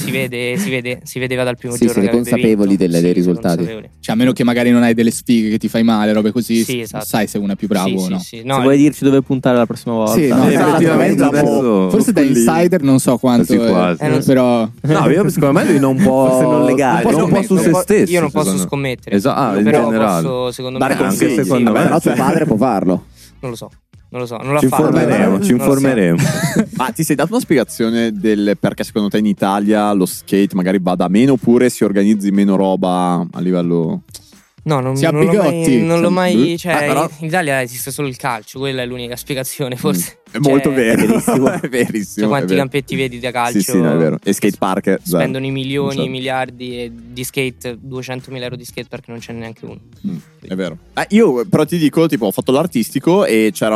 si vedeva dal primo Sì, giorno. siete che avrebbe consapevoli vinto. dei Sì, risultati. consapevoli. Cioè, a meno che magari non hai delle sfighe che ti fai male, robe così, Sì, esatto. sai se uno è più bravo Sì, o no. sì, no, Se vuoi dirci dove puntare la prossima volta. Sì, no, effettivamente adesso... Forse da insider non so quanto, Quasi quasi. non so. però No, io, secondo me lui non può... Forse non legale. Un po' su se stesso. Io non posso secondo me. scommettere. Esatto, in però generale. posso, secondo Dare me, anche consigli. secondo me. Però tuo padre può farlo. Non lo so. Non l'ha Ci fatto. informeremo, Non ci lo so. informeremo. Ma ti sei dato una spiegazione del perché secondo te in Italia lo skate magari vada meno oppure si organizzi meno roba a livello... No, non, Si ha non l'ho mai, Bigotti. non l'ho mai. Cioè, però- in Italia esiste solo il calcio, quella è l'unica spiegazione, forse. È molto Cioè, vero, verissimo. è verissimo. Cioè, è quanti vero. campetti vedi da calcio? Sì, no, è vero. E skate park zero. Spendono i milioni, Non i c'è. miliardi e di skate, 200.000 euro di skate perché non c'è neanche uno. È vero. Io però ti dico, tipo, ho fatto l'artistico e c'era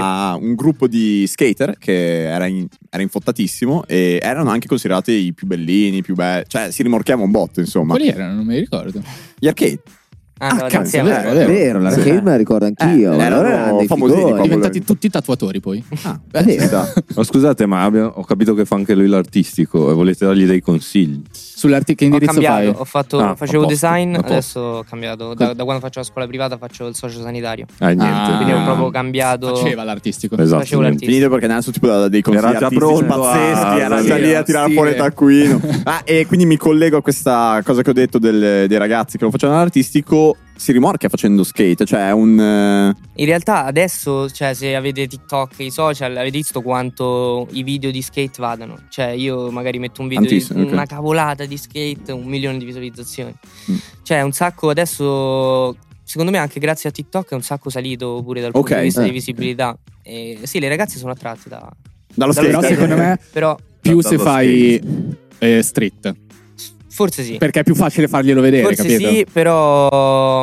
un gruppo di skater che era infottatissimo e erano anche considerati i più bellini, i più belli. Cioè, si rimorchiava un botto, insomma. quali erano? Non mi ricordo. Gli arcade. Andavate cazzo, insieme. è vero. Vero, l'arcade me la ricordo anch'io. erano Allora erano dei famosini figoni. proprio. Diventati tutti tatuatori poi. Ah, È beh, ci vero. sta. Ma scusate, ma ho capito che fa anche lui l'artistico e volete dargli dei consigli. Che Ho indirizzo cambiato, fai? facevo a posto, design, a posto. adesso ho cambiato. Da quando faccio la scuola privata faccio il socio sanitario. Niente. Ah, Quindi ho proprio cambiato. Faceva l'artistico. Esatto. facevo niente. l'artista. Finito perché adesso tipo dei consigli Era già artistici pronto pazzeschi, era già salire lì a tirare stile. fuori il taccuino. E quindi mi collego a questa cosa che ho detto dei ragazzi che lo facevano all'artistico. Si rimorchia facendo skate, cioè è un... In realtà adesso, cioè, se avete TikTok e i social, avete visto quanto i video di skate vadano. Cioè, io magari metto un video Tantissimo, di ok. una cavolata di skate, 1 milione di visualizzazioni. Mm. Cioè, un sacco adesso. Secondo me anche grazie a TikTok è un sacco salito pure dal punto Ok. di vista di Ok. visibilità. E sì, le ragazze sono attratte dallo dallo skate. Però skate. secondo me Però più Dallo se fai street. forse sì. Perché è più facile farglielo vedere, Forse capito? sì, però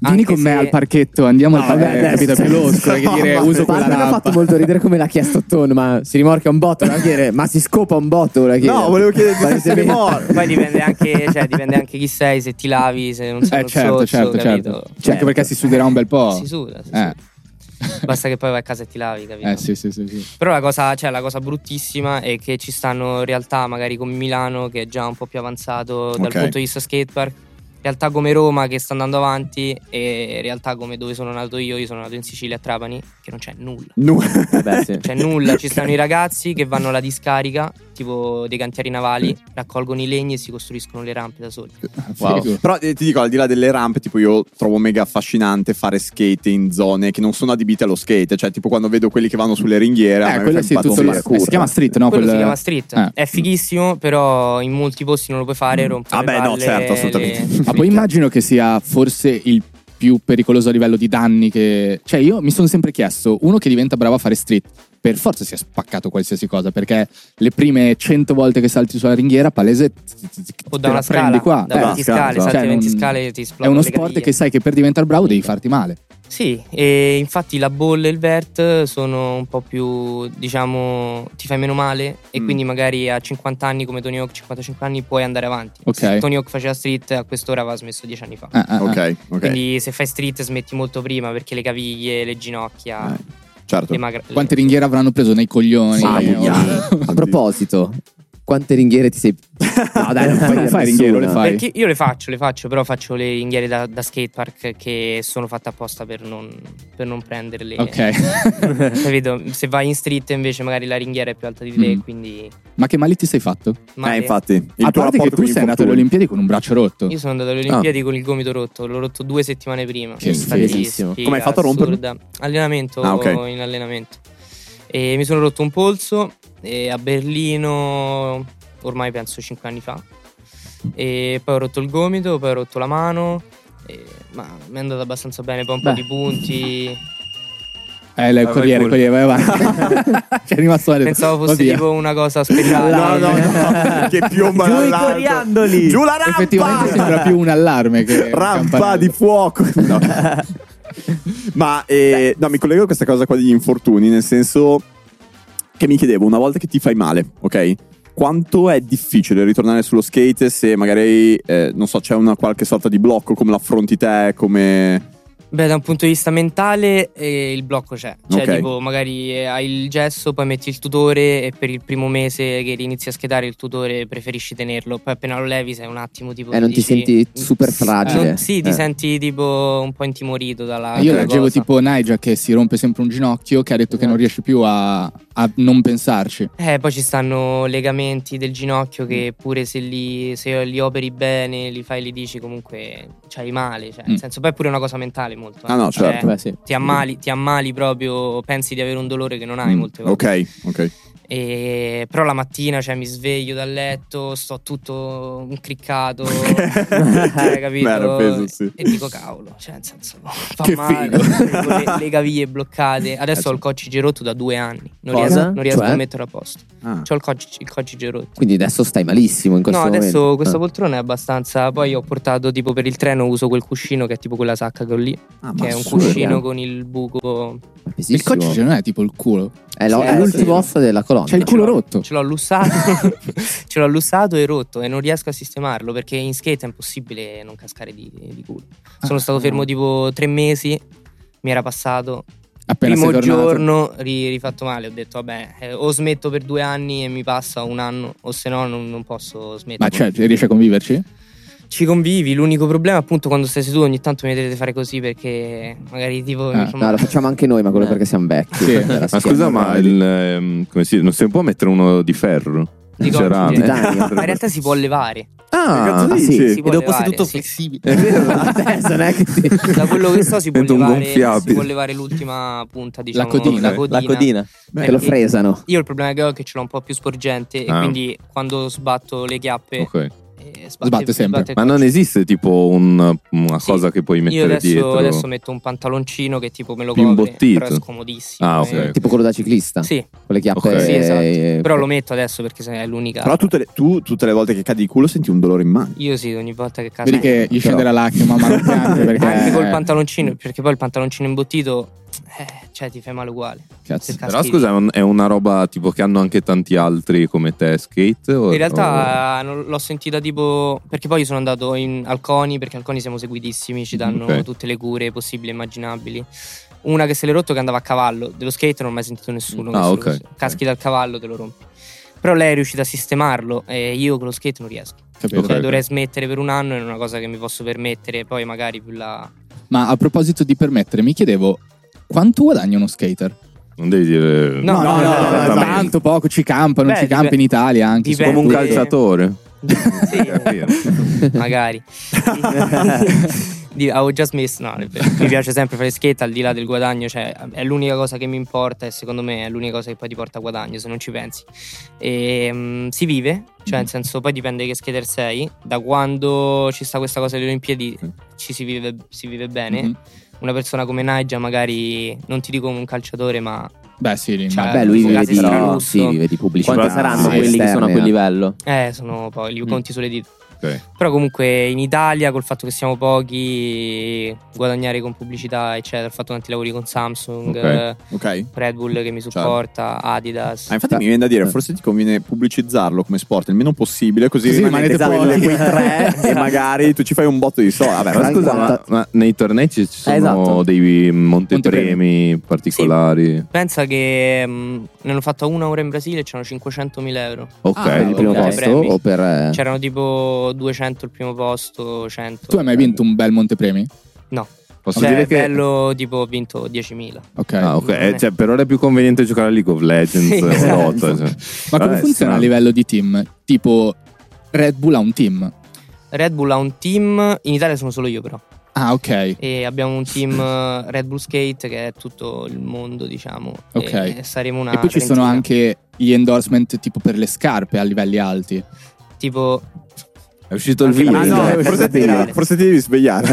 Vieni con me al parchetto, andiamo al parchetto, capito? Più losco, che dire uso quella mi ha rampa. fatto molto ridere come l'ha chiesto Ton, ma si rimorchia un botto, voleva chiedere, ma si scopa un botto, voleva chiedere. No, volevo chiedere se rimorchia. Poi dipende anche chi sei, se ti lavi, se non sei uno Certo, zozzo, capito? certo. Cioè, anche perché si suderà un bel po'. Si suda. Basta che poi vai a casa e ti lavi, capito? Sì. Però la cosa bruttissima è che ci stanno realtà magari come Milano, che è già un po' più avanzato dal punto di vista skatepark, realtà come Roma che sta andando avanti, e realtà come dove sono nato io sono nato in Sicilia a Trapani, che non c'è nulla. Sì. C'è nulla, ci stanno i ragazzi che vanno alla discarica, tipo dei cantieri navali, raccolgono i legni e si costruiscono le rampe da soli. Wow. Però ti dico, al di là delle rampe, tipo io trovo mega affascinante fare skate in zone che non sono adibite allo skate, cioè tipo quando vedo quelli che vanno sulle ringhiere, a me quello fa sì, tutto impazzire. si chiama street, no? Quello si chiama street, è fighissimo, però in molti posti non lo puoi fare, rompe le Vabbè, no, palle, certo, assolutamente. Ma poi immagino che sia forse il più pericoloso a livello di danni che... Cioè io mi sono sempre chiesto, uno che diventa bravo a fare street per forza si è spaccato qualsiasi cosa, perché le prime 100 volte che salti sulla ringhiera palese o te da una la prendi scala, qua. da 20 scale, Cioè, salti 20 non- scale e ti è esplodono uno le sport caviglie. che sai che per diventare bravo devi farti male. Sì, e infatti la ball e il vert sono un po' più, diciamo, ti fai meno male, e quindi magari a 50 anni come Tony Hawk, 55 anni puoi andare avanti. Ok. Se Tony Hawk faceva street, a quest'ora aveva smesso 10 anni fa. Ok. Quindi se fai street smetti molto prima, perché le caviglie, le ginocchia, Certo. Quante ringhiere avranno preso nei coglioni? A proposito, quante ringhiere ti sei... No dai, non puoi dire fai ringhiere, le fai? Perché io le faccio, però faccio le ringhiere da skatepark che sono fatte apposta per non prenderle. Ok. Capito? Se vai in street invece magari la ringhiera è più alta di te, quindi Ma che mali ti sei fatto? male. Infatti, il A tuo parte che rapporto tu con gli sei andato alle infortuni. Olimpiadi con un braccio rotto. Io sono andato alle Olimpiadi con il gomito rotto, l'ho rotto 2 settimane prima. Che Infatti, fighissimo. sfiga Come hai fatto a romperlo? assurda. Allenamento, Ok. in allenamento. E mi sono rotto un polso a Berlino ormai penso 5 anni fa. E poi ho rotto il gomito, poi ho rotto la mano, ma mi è andato abbastanza bene, poi un po' di punti. Il corriere, vai avanti. C'è rimasto male. Pensavo fosse Via. tipo una cosa speciale. No, che piomba Giù i dall'alto. coriandoli! Giù la rampa! Effettivamente sembra più un allarme che un Rampa campanello. di fuoco. No. Ma no, mi collego a questa cosa qua degli infortuni, nel senso che mi chiedevo, una volta che ti fai male, ok? Quanto è difficile ritornare sullo skate se magari, non so, c'è una qualche sorta di blocco, come l'affronti te, come... Beh, da un punto di vista mentale il blocco c'è. Cioè, Ok. tipo, magari hai il gesso, poi metti il tutore e per il primo mese che inizi a sketare il tutore preferisci tenerlo. Poi appena lo levi sei un attimo tipo... non ti dici- senti super fragile. Sì, ti senti tipo un po' intimorito dalla... Io dalla leggevo cosa. tipo Naija che si rompe sempre un ginocchio, che ha detto che non riesce più a non pensarci. Poi ci stanno legamenti del ginocchio che pure se li operi bene, li fai, li dici, comunque c'hai male. Cioè, nel senso, poi è pure una cosa mentale molto. Ah, no, Cioè, certo. Beh, sì. ti ammali proprio, pensi di avere un dolore che non hai molte volte. Ok. Però la mattina, cioè, mi sveglio dal letto, sto tutto incriccato, capito? Beh, peso, sì. E dico cavolo, cioè nel senso fa Che male, con le caviglie bloccate. Adesso ho il coccige rotto da 2 anni, non Cosa? riesco Cioè? a metterlo a posto. Ah. C'ho il coccige rotto. Quindi adesso stai malissimo in questo No, momento. adesso questa poltrona è abbastanza. Poi ho portato tipo per il treno, uso quel cuscino che è tipo quella sacca che ho lì, che è un assurdo. cuscino con il buco. È Il pesissimo. coccige non è tipo il culo. È l'ultimo osso della colonna. C'è il culo rotto. Ce l'ho lussato, ce l'ho lussato e rotto e non riesco a sistemarlo perché in skate è impossibile non cascare di culo. Sono stato fermo tipo 3 mesi, mi era passato. Appena Primo sei tornato. giorno rifatto male, ho detto vabbè, o smetto per 2 anni e mi passa un anno, o se no non posso smettere. Ma cioè, riesci a conviverci? Ci convivi, l'unico problema appunto quando stai seduto ogni tanto mi vedete fare così perché magari tipo... No, lo facciamo anche noi, ma quello perché siamo vecchi. Sì. Per la Ma schiena, scusa, ma come non si può mettere uno di ferro? Di Ceramico? titanio. Ma in realtà si può levare. Ah, Ah, sì. Si può E dopo sei levare, tutto sì. flessibile. È vero, adesso non è che ti... Da quello che so si può Diventa un levare, gonfiabile. si può levare l'ultima punta, diciamo, codina. La codina. Te lo fresano. Io il problema che ho è che ce l'ho un po' più sporgente e Ah. quindi quando sbatto le chiappe ok. e Sbatte sempre. il Ma non calcio. esiste tipo una Sì. cosa che puoi Io mettere dietro? adesso metto un pantaloncino che tipo me lo Più copre, imbottito. però è scomodissimo. Ah, ok. Tipo quello da ciclista. Sì, Con le chiappe. Ok. sì, esatto. Però lo metto adesso perché è l'unica. Però tutte le volte che cadi di culo senti un dolore in mano. Io sì, ogni volta che caso. Vedi che gli scende la lacrima, ma non piange perché Anche col pantaloncino, perché poi il pantaloncino imbottito, cioè ti fai male uguale. Cazzo. Se caschi Però scusa, è una roba tipo che hanno anche tanti altri come te skate? In realtà non l'ho sentita tipo. Perché poi sono andato al CONI, perché al CONI siamo seguitissimi, ci danno Ok. tutte le cure possibili e immaginabili. Una che se l'è rotto che andava a cavallo, dello skate non ho mai sentito nessuno. Ah, che ok. se lo- Caschi dal cavallo, te lo rompi. Però lei è riuscita a sistemarlo e io con lo skate non riesco. Capito? Ok. Cioè, dovrei smettere per un anno, è una cosa che mi posso permettere, poi magari più là. Ma a proposito di permettere, mi chiedevo quanto guadagna uno skater? Non devi dire... No, Tanto poco, ci campa, non Beh, ci campa in Italia anche. dipende. Come un Dipende. calciatore? Sì, magari. Avevo già smesso. No, mi piace sempre fare skate al di là del guadagno, cioè è l'unica cosa che mi importa e secondo me è l'unica cosa che poi ti porta a guadagno se non ci pensi. E si vive, cioè nel senso poi dipende che skater sei. Da quando ci sta questa cosa delle Olimpiadi ci si vive bene. Mhm. Una persona come Naija magari, non ti dico un calciatore, ma Beh, sì, Cioè, Beh, lui tipo vive case di, stralusso. sì, vive di pubblicità. Quanti saranno sì, quelli che sono a quel esterne. livello? sono poi li conti sulle dita. Ok. Però comunque in Italia col fatto che siamo pochi, guadagnare con pubblicità eccetera, ho fatto tanti lavori con Samsung, Ok. Ok? Red Bull che mi supporta, Adidas. Infatti mi viene da dire, forse ti conviene pubblicizzarlo come sport il meno possibile, così Così rimanete rimanete quei pochi. tre e magari tu ci fai un botto di soldi. Vabbè, Ma scusa, ma nei tornei ci sono Esatto. dei montepremi particolari? Pensa che ne hanno fatto 1 ora in Brasile e c'erano 500.000 euro. Ok. Ah, Per il primo ok. posto Premi. o per. C'erano tipo 200 il primo posto, 100. Tu hai mai vinto un bel montepremi? No, Posso cioè dire che... bello tipo ho vinto 10.000. Ok. Ah, ok. Non è- Cioè, per ora è più conveniente giocare a League of Legends Sì, o esatto. Dota. Cioè. Ma come Vabbè, funziona a strano. livello di team? Tipo Red Bull ha un team. Red Bull ha un team, in Italia sono solo io però. Ah, ok. E abbiamo un team Red Bull Skate che è tutto il mondo, diciamo. Ok. E saremo una E poi ci sono trentina. anche gli endorsement tipo per le scarpe a livelli alti. Tipo È uscito il Anche video. la- Ah, no, Esatto. forse ti devi svegliare.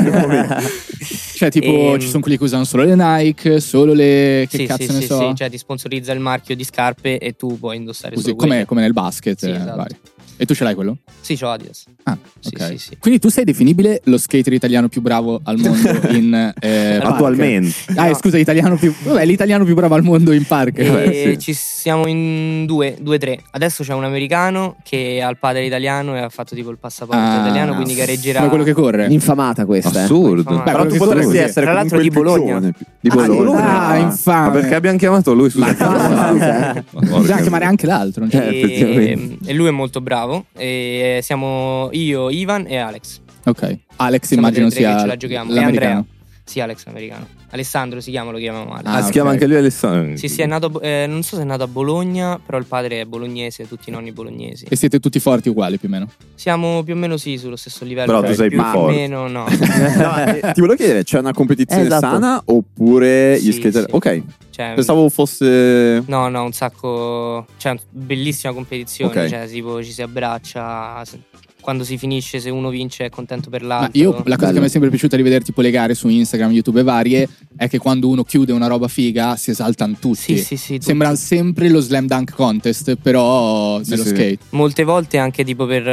Cioè tipo ci sono quelli che usano solo le Nike, solo le... Che sì, cazzo sì, ne sì, so? sì, cioè ti sponsorizza il marchio di scarpe e tu puoi indossare Così, solo come, quelle. come nel basket. Sì, esatto. Vai. E tu ce l'hai quello? Sì, c'ho Adidas. Ah, Sì, ok. sì, sì. Quindi tu sei definibile lo skater italiano più bravo al mondo in Attualmente. park? Ah, No. scusa, italiano più... Vabbè, l'italiano più bravo al mondo in park. E ci siamo in due, tre. Adesso c'è un americano che ha il padre italiano e ha fatto tipo il passaporto Ah, italiano, quindi gareggerà. Come quello che corre. L'infamata questa. Assurdo. Ma- Però quello tu che potresti corre. essere Tra l'altro comunque di il più Bologna. giovane. Di Bologna. Ah, Ma infame. perché abbiamo chiamato lui? Scusa. Bisogna chiamare anche l'altro. non c'è- effettivamente. E lui è molto bravo. E siamo io, Ivan e Alex. Ok. Alex Siamo immagino tre che sia ce la giochiamo. E l'americano. Andrea. Sì, Alex l'americano. Alessandro si chiama, lo chiamiamo Alex. Ah, si ok. chiama anche lui Alessandro. Sì, è nato, non so se è nato a Bologna, però il padre è bolognese, tutti i nonni bolognesi. E siete tutti forti uguali più o meno. Siamo più o meno sì sullo stesso livello. Però tu cioè sei più o forte. meno, no. No, ti volevo chiedere, c'è una competizione Esatto. sana oppure gli Sì, skater? sì. Ok, Cioè, pensavo fosse... no, un sacco. Cioè, bellissima competizione. Ok. Cioè, tipo, ci si abbraccia. Quando si finisce, se uno vince, è contento per Ma l'altro. io la cosa che Bello. mi è sempre piaciuta rivedere tipo le gare su Instagram, YouTube e varie è che quando uno chiude una roba figa si esaltano tutti. Sì, tutti. Sembra sempre lo slam dunk contest, però Sì, nello sì. skate. Molte volte anche tipo per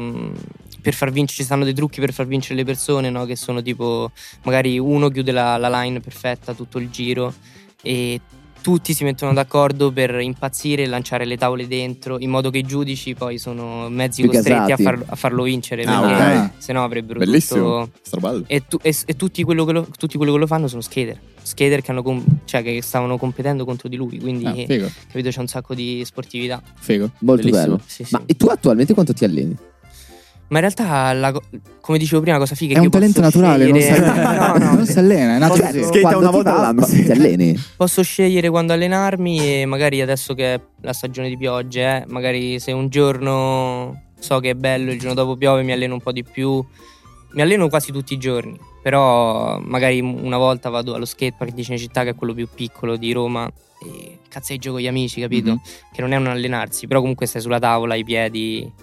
far vincere, ci stanno dei trucchi per far vincere le persone, no? Che sono tipo, magari uno chiude la line perfetta tutto il giro e tutti si mettono d'accordo per impazzire e lanciare le tavole dentro, in modo che i giudici poi sono mezzi Più costretti gasati. a farlo vincere, Ah, perché ok. se no avrebbero Bellissimo, tutto. strabello. E tutti quello che lo fanno sono skater che cioè che stavano competendo contro di lui, quindi Ah, figo, capito, c'è un sacco di sportività. figo. Molto Bellissimo. bello. Sì, sì. Ma e tu attualmente quanto ti alleni? Ma in realtà, come dicevo prima, la cosa figa È che un io talento posso naturale, non si scegliere- allena. No, Non si allena, è nato Cioè, così. skate quando una ti volta va, all'anno. Ti alleni? Posso scegliere quando allenarmi e magari adesso che è la stagione di piogge, magari se un giorno so che è bello, il giorno dopo piove, mi alleno un po' di più. Mi alleno quasi tutti i giorni, però magari una volta vado allo skatepark di Cinecittà, che è quello più piccolo di Roma, e cazzeggio con gli amici, capito? Mhm. Che non è un allenarsi, però comunque stai sulla tavola, i piedi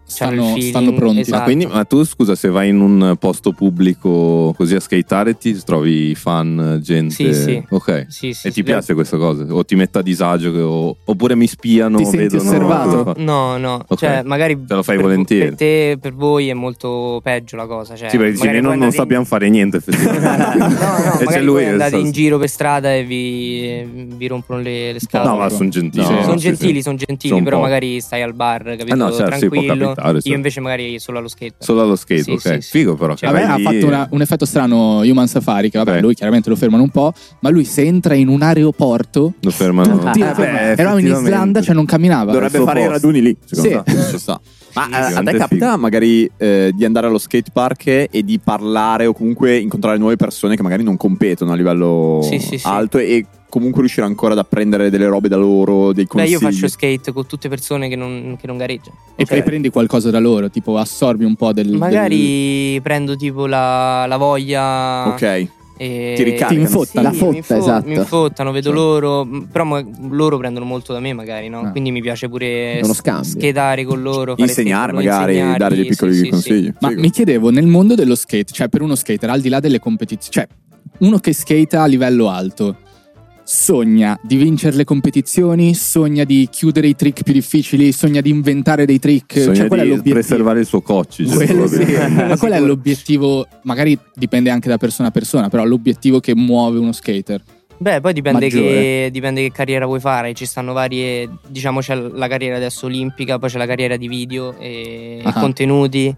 c'hanno il stanno feeling, pronti. esatto. Ma quindi, ma tu scusa, se vai in un posto pubblico così a skateare, ti trovi fan, gente? Sì. Ok. Sì, sì, E sì. ti piace questa cosa? O ti mette a disagio? Oppure mi spiano, Ti senti vedono. osservato? No, Ok. cioè magari Te lo fai per volentieri. Per te, per voi è molto peggio la cosa. Cioè, Sì, perché dici, magari noi non sappiamo fare niente, effettivamente. No, E c'è magari lui voi che andate sta- in giro per strada e vi rompono le scatole. No, ma sono gentili. No, sono sì, gentili, sì. sono gentili, Sono però pochi. magari stai al bar, capito? no, certo, sì, può Tranquillo. capitare, sì. Io invece magari solo allo skate. Solo allo skate, Sì, ok. sì, sì. Figo però. Cioè, che A me vai ha lì fatto un effetto strano Human Safari, che vabbè, Ok. lui chiaramente lo fermano un po', ma lui se entra in un aeroporto, lo fermano. tutti lo fermano. Eravamo in effettivamente. Islanda, cioè non camminava. Dovrebbe suo fare i posto. raduni lì, Sì. secondo me. Ci sta. Ma a veramente te capita figo. magari di andare allo skate park e di parlare o comunque incontrare nuove persone che magari non competono a livello Sì. alto e comunque riuscire ancora ad apprendere delle robe da loro, dei Beh, consigli? io faccio skate con tutte persone che non gareggiano. E poi prendi qualcosa da loro, tipo assorbi un po' del... Magari prendo tipo la voglia. Ok. E Ti ricaricano. Ti infottano. La fotta, esatto. Mi infottano, vedo Cioè. loro, però loro prendono molto da me magari, no? Ah. Quindi mi piace pure È uno scambio. skateare con loro, fare Insegnare skate con loro, magari, insegnargli, dare dei piccoli sì. consigli. Ma Figo. mi chiedevo, nel mondo dello skate, cioè per uno skater, al di là delle competizioni, cioè uno che skata a livello alto, sogna di vincere le competizioni, sogna di chiudere i trick più difficili, sogna di inventare dei trick, Sogna cioè qual è di l'obiettivo? preservare il suo cocci. Quello sì. probabilmente. Ma qual è l'obiettivo? Magari dipende anche da persona a persona, però l'obiettivo che muove uno skater. Beh, poi dipende Maggiore. dipende che carriera vuoi fare. Ci stanno varie, diciamo, c'è la carriera adesso olimpica, poi c'è la carriera di video e Ah. contenuti,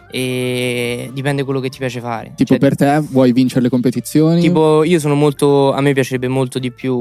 e dipende quello che ti piace fare. Tipo Cioè, per te vuoi vincere le competizioni? tipo, io sono molto, a me piacerebbe molto di più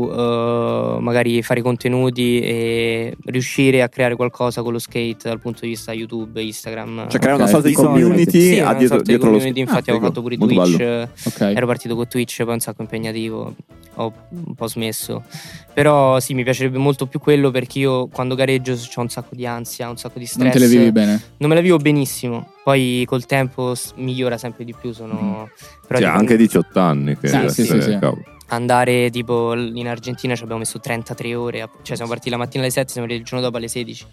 magari fare contenuti e riuscire a creare qualcosa con lo skate dal punto di vista YouTube, Instagram. Cioè creare Ok, una sorta di community. community Sì, una dietro, sorta di dietro lo community, infatti avevo fatto pure molto Twitch. bello. Ok. Ero partito con Twitch, poi un sacco impegnativo, ho un po' smesso. Però sì, mi piacerebbe molto più quello, perché io quando gareggio ho un sacco di ansia, un sacco di stress. Non te le vivi bene? Non me la vivo benissimo. Poi col tempo migliora sempre di più. Sono però Cioè, tipo, anche 18 anni. Che Sì, deve sì, essere, sì. cavolo. andare tipo in Argentina ci abbiamo messo 33 ore. Cioè siamo partiti la mattina alle 7, siamo arrivati il giorno dopo alle 16.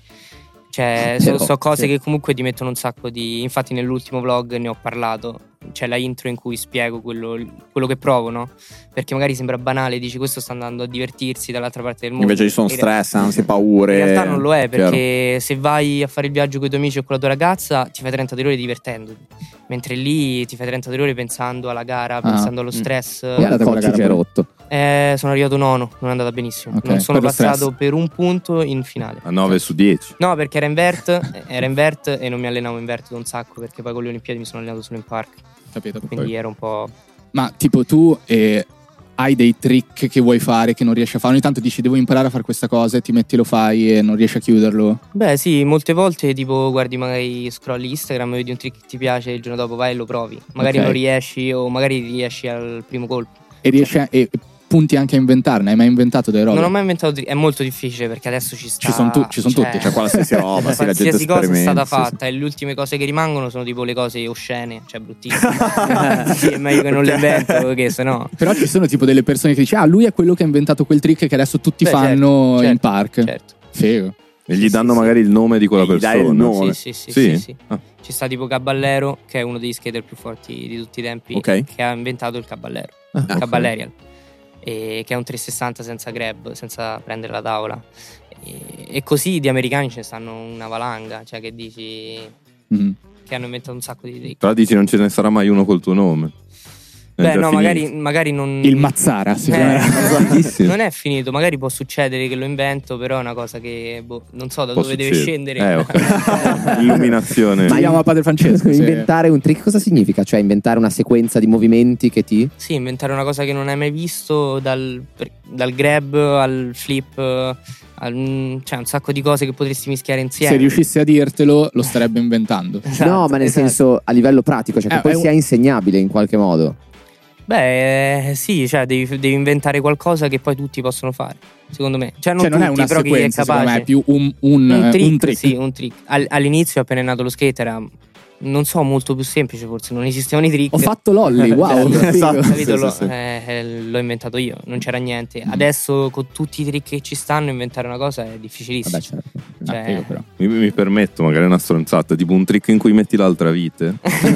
Cioè Però, so cose sì. che comunque ti mettono un sacco di... Infatti nell'ultimo vlog ne ho parlato. C'è la intro in cui spiego quello che provo, no? Perché magari sembra banale, dici questo sta andando a divertirsi dall'altra parte del mondo. Invece ci sono In realtà- stress, ansie, paure. In realtà non lo è, Chiaro. perché se vai a fare il viaggio con i tuoi amici o con la tua ragazza ti fai 33 ore divertendoti, mentre lì ti fai 33 ore pensando alla gara, pensando allo stress. E al andata quella cocci gara c'è poi? rotto. Sono arrivato nono, non è andata benissimo. Ok, Non sono per lo stress. passato per un punto in finale. A 9 su 10. No, perché era invert e non mi allenavo invert da un sacco, perché poi con le Olimpiadi mi sono allenato solo in park, Capito? quindi era un po'... Ma tipo tu hai dei trick che vuoi fare che non riesci a fare? Ogni tanto dici devo imparare a fare questa cosa e ti metti lo fai e non riesci a chiuderlo. Beh sì, molte volte tipo guardi, magari scrolli Instagram, vedi un trick che ti piace, il giorno dopo vai e lo provi. Magari Ok. non riesci o magari riesci al primo colpo. E riesci e punti anche a inventarne. Hai mai inventato delle robe? Non ho mai inventato trick, è molto difficile perché adesso ci sta... Ci son tutti, C'è qualsiasi roba, sì, la gente qualsiasi cosa è stata sperimenta, sì, fatta e le ultime cose che rimangono sono tipo le cose oscene, cioè bruttissime. Sì, è meglio che non le invento, perché sennò... Però ci sono tipo delle persone che dici lui è quello che ha inventato quel trick che adesso tutti Beh, fanno certo, in park. Certo. Figo. E gli Sì, danno sì, magari il nome di quella E gli dai il persona. nome. Sì. Ah. Ci sta tipo Caballero, che è uno dei skater più forti di tutti i tempi, Ok. che ha inventato il Caballero, Ah, il ok. Caballerial, e che è un 360 senza grab, senza prendere la tavola. E così di americani ce ne stanno una valanga, cioè che dici Mhm. che hanno inventato un sacco di trick. Però dici non ce ne sarà mai uno col tuo nome. È Beh, già no, finito. magari non. Il Mazzara, secondo me. Bellissimo. non è finito, magari può succedere che lo invento, però è una cosa che non so da Può dove deve succedere. scendere. Ok. Illuminazione. Ma chiama Padre Francesco. sì. Inventare un trick cosa significa? Cioè inventare una sequenza di movimenti che ti... Sì, inventare una cosa che non hai mai visto, dal grab al flip, cioè un sacco di cose che potresti mischiare insieme. Se riuscissi a dirtelo, lo starebbe inventando. Esatto, no, ma nel esatto. senso a livello pratico, cioè che è poi un- sia insegnabile in qualche modo. Beh, sì, cioè devi inventare qualcosa che poi tutti possono fare, secondo me. Cioè non Cioè, non tutti, è una però chi è sequenza, secondo capace. me, è più un un trick, trick. sì, un trick. All'inizio, appena è nato lo skate, era, non so, molto più semplice, forse non esistevano i trick. Ho fatto l'ollie, wow. Certo, Esatto. capito? Sì, sì, sì. L'ho inventato io, non c'era niente. Adesso con tutti i trick che ci stanno, inventare una cosa è difficilissimo. Vabbè, certo. Cioè, figo, però. Mi permetto magari una stronzata, tipo un trick in cui metti l'altra vite.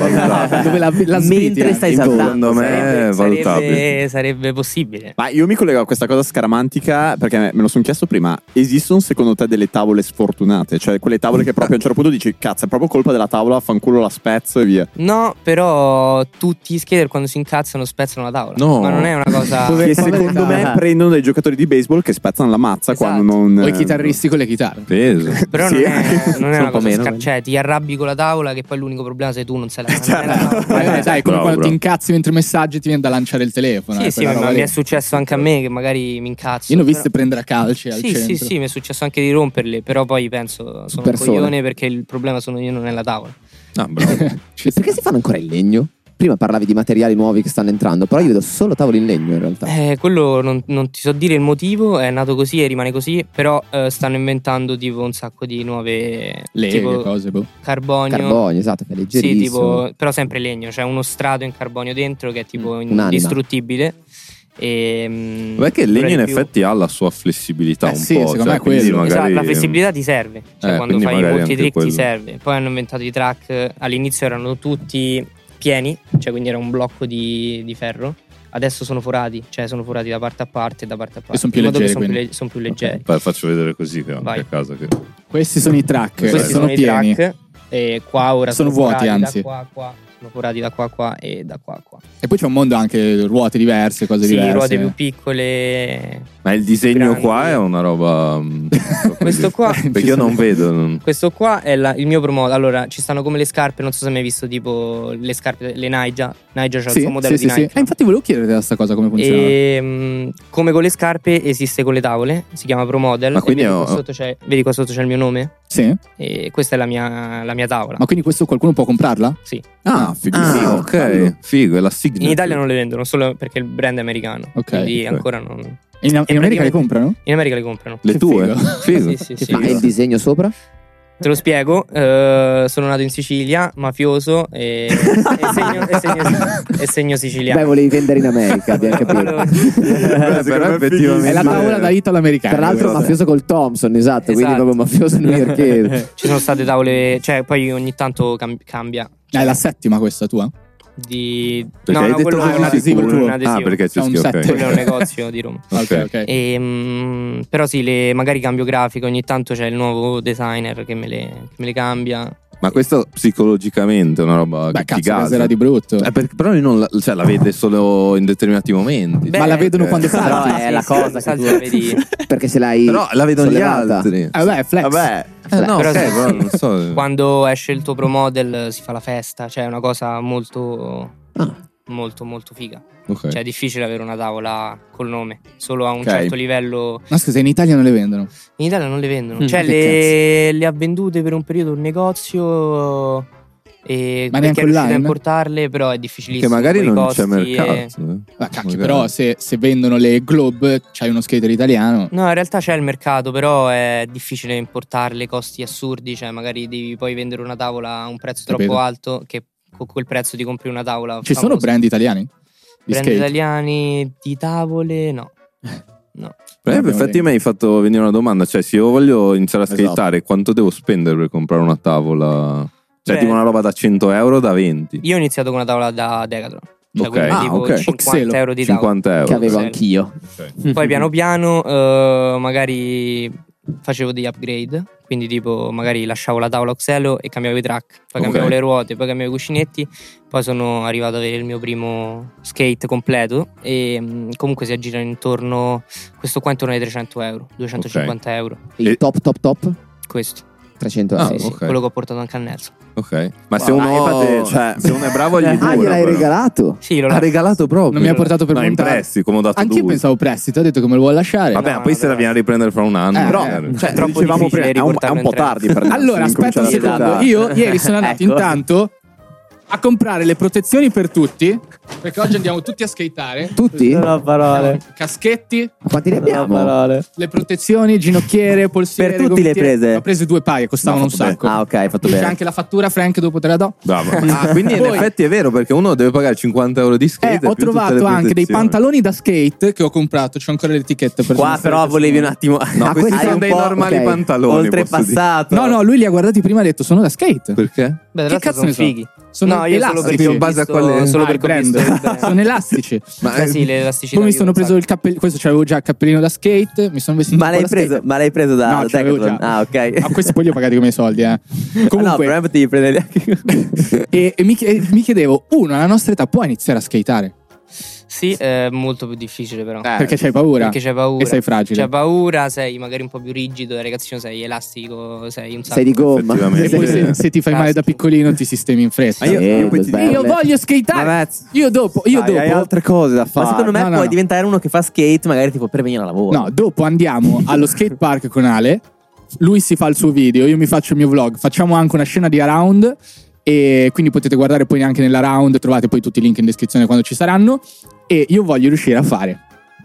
Dove la Mentre stai Secondo saltando. me è valutabile. sarebbe possibile. Ma io mi collego a questa cosa scaramantica perché me lo sono chiesto prima. Esistono secondo te delle tavole sfortunate? Cioè quelle tavole che proprio a un certo punto dici cazzo è proprio colpa della tavola, fanculo la spezzo e via. No, però tutti gli skater quando si incazzano spezzano la tavola. No. Ma non è una cosa. Che secondo me prendono dei giocatori di baseball che spezzano la mazza Esatto. quando non... O i chitarristi con le chitarre. Peso. Però Sì. non è Un una po' cosa meno. cioè ti arrabbi con la tavola che poi l'unico problema sei tu, non sei la Dai, come Bravo, quando ti bravo. incazzi mentre messaggi ti viene da lanciare il telefono. Sì, sì, quella ma roba mi lì. è successo anche a me che magari mi incazzo. Io ne ho viste però- prendere a calci al Sì, centro. sì, sì, mi è successo anche di romperle, però poi penso sono un Persone. coglione perché il problema sono io, non è la tavola. Ah, bravo. Ci sta. Perché si fanno ancora in legno? Prima parlavi di materiali nuovi che stanno entrando, però io vedo solo tavoli in legno in realtà. Quello non ti so dire il motivo, è nato così e rimane così, però stanno inventando tipo un sacco di nuove Leghe, tipo cose, boh. carbonio. Carbonio, esatto, che è Sì, leggerissimo. tipo, però sempre legno, c'è uno strato in carbonio dentro che è tipo Un'anima. indistruttibile. E, Beh, che il legno in dura di più. effetti ha la sua flessibilità un Sì, po'. secondo me è quindi quello. magari- Esatto, la flessibilità ti serve, cioè quando quindi fai magari molti anche trick quello. ti serve. Poi hanno inventato i track, all'inizio erano tutti pieni, cioè quindi era un blocco di ferro. Adesso sono forati, cioè sono forati da parte a parte e da parte a parte. sono più in modo che leggeri, sono quindi. sono più leggeri. Poi faccio vedere così che ho Vai. anche a casa che... Questi sono i track, Questi sono i pieni. track e qua ora Sono vuoti, forati anzi. da qua a qua, sono forati da qua a qua e da qua a qua. E poi c'è un mondo anche ruote diverse, cose Sì, diverse. ruote più piccole. Ma il disegno grandi. qua è una roba... Questo qua Perché io non vedo... Questo qua è il mio promodo. Allora, ci stanno come le scarpe, non so se hai mai visto tipo le scarpe, le Nyjah. Nyjah c'ha il suo modello di Nike. Infatti volevo chiederti questa cosa come funziona. E come con le scarpe esiste con le tavole, si chiama Pro Model. Ma quindi e vedi, è- vedi qua sotto c'è il mio nome? Sì? E questa è la mia tavola. Ma quindi questo qualcuno può comprarla? Sì. Ah, figurissimo. Ah, ok. Figo, è la signature. In Italia non le vendono solo perché il brand è americano. Ok, Quindi ok. ancora non. In America le praticamente- comprano? In America le comprano. Le Che tue? figo. Figo. Sì, sì, sì. Ma è il disegno sopra? Te lo spiego, sono nato in Sicilia, mafioso e segno siciliano. Beh, volevi vendere in America, abbiamo capito. Però effettivamente... È la tavola da italo americana. Tra l'altro mafioso col Thompson, esatto, quindi Esatto. proprio mafioso newyorkese. Ci sono state tavole, cioè poi ogni tanto cambia. È la settima questa tua? Perché hai detto quello così è un adesivo, sicuro? quello è un Ah, adesivo. perché c'è È un scritto, set. ok. Quello è un negozio di Roma. Ok. Però sì, magari cambio grafico, ogni tanto c'è il nuovo designer che me le cambia. Ma questo psicologicamente è una roba Beh, che ti cazzo, gasa. caserà di brutto. Però lui non la vede solo in determinati momenti. Beh, Ma la vedono quando Però salti. è la cosa che tu vedi. perché se l'hai Però la vedono gli sollevata. altri. Vabbè, flex. Vabbè, No, Però ok, sì. però non so. Quando esce il tuo pro model si fa la festa, cioè è una cosa molto molto figa. Ok. Cioè è difficile avere una tavola col nome, solo a un Ok. certo livello. Ma scusa, in Italia non le vendono? In Italia non le vendono. Cioè che le ha vendute per un periodo un negozio e Ma perché neanche è riuscito a online? importarle, però è difficilissimo. Che magari coi non costi c'è mercato. e- Ma cacchio, Magari. però se vendono le Globe, c'hai uno skater italiano. No, in realtà c'è il mercato, però è difficile importarle, costi assurdi, cioè magari devi poi vendere una tavola a un prezzo Capito. troppo alto che con quel prezzo ti compri una tavola Ci sono famosa. brand italiani? Di Brand skate? italiani di tavole? No. No. Però in effetti mi hai fatto venire una domanda. Cioè, se io voglio iniziare a Esatto. skateare, quanto devo spendere per comprare una tavola? Cioè, Beh, tipo una roba da 100 euro da 20. Io ho iniziato con una tavola da Decathlon. Cioè Ok. quindi Ah, tipo ok. 50 Oxelo. euro di tavola. 50 euro. Che avevo Sì. anch'io. Poi piano piano magari facevo degli upgrade. Quindi tipo magari lasciavo la tavola Oxelo e cambiavo i track. Poi Ok. cambiavo le ruote, poi cambiavo i cuscinetti. Poi sono arrivato ad avere il mio primo skate completo. E comunque si aggira intorno. Questo qua intorno ai 300 euro, 250 euro. Il E- top Questo. 300 Ah, euro. Sì, ok. quello che ho portato anche a Nelson. Ok. Ma se Guarda, uno, infatti, cioè- se uno è bravo, gli Ah, dura. gliel'hai però. regalato? Sì, lo Ha regalato proprio. Non mi ha portato per no, in montare. prestito, come ho dato Anch'io due. pensavo prestito, ha detto che me lo vuole lasciare. Vabbè, No, poi no, se la però- viene a riprendere fra un anno. Però, magari. cioè, troppo dicevamo difficile prima, è un riportarlo po' in trend. tardi per Nelson, Allora, aspetta un incominciare a secondo. giocare. Io ieri sono andato Ecco. intanto a comprare le protezioni per tutti Perché oggi andiamo tutti a skateare. Tutti? Non ho parole. Caschetti, Quanti ne Non ho abbiamo? parole. le protezioni, ginocchiere, polsiere. Per tutti le hai gomittiere. prese? Ho prese 2 paia, costavano un sacco. Ah, ok, hai fatto C'è bene. anche la fattura, Frank, dopo te la do. Bravo. Quindi in Poi- effetti è vero, perché uno deve pagare 50 euro di skate. Ho più tutte trovato le anche dei protezioni. pantaloni da skate che ho comprato. C'ho ancora l'etichetta per Qua dimostrare però questo. volevi un attimo. No, questi questi sono un dei po', normali ok, pantaloni. posso dire. Oltrepassato. No, lui li ha guardati prima e ha detto sono da skate. Perché? Beh, Che tra l'altro cazzo sono ne so? fighi. Sono No, io solo elastici. perché ho In base a visto, quale- solo Ah, il perché ho brand. visto il brand. Sono elastici. Beh, sì, l'elasticità. Poi mi sono aiuta preso un il cappellino. Questo c'avevo già il cappellino da skate. Mi sono vestito Ma l'hai un po' da preso, skate. ma l'hai preso da No, ce l'avevo Decathlon? già. Ah, ok. Ma questi poi li ho pagati come i soldi, Ah, no, Comunque, però potevi prendere anche. e mi chiedevo, uno alla nostra età può iniziare a skateare? Sì, è molto più difficile però. Perché c'hai paura? Perché c'hai paura. E sei fragile. C'hai paura, sei magari un po' più rigido, da ragazzino sei elastico, sei un sacco. Sei di gomma. Effettivamente. E poi se ti fai male da Caschi. piccolino ti sistemi in fretta. Ma io poi ti bello. dico, Io voglio skateare. Vabbè, Io dopo hai altre cose da Ma fare. secondo me No, no, puoi no. diventare uno che fa skate, magari tipo per venire a lavoro. No, dopo andiamo allo skate park con Ale. Lui si fa il suo video, io mi faccio il mio vlog. Facciamo anche una scena di Around. E quindi potete guardare poi anche nella Round. Trovate poi tutti i link in descrizione quando ci saranno. E io voglio riuscire a fare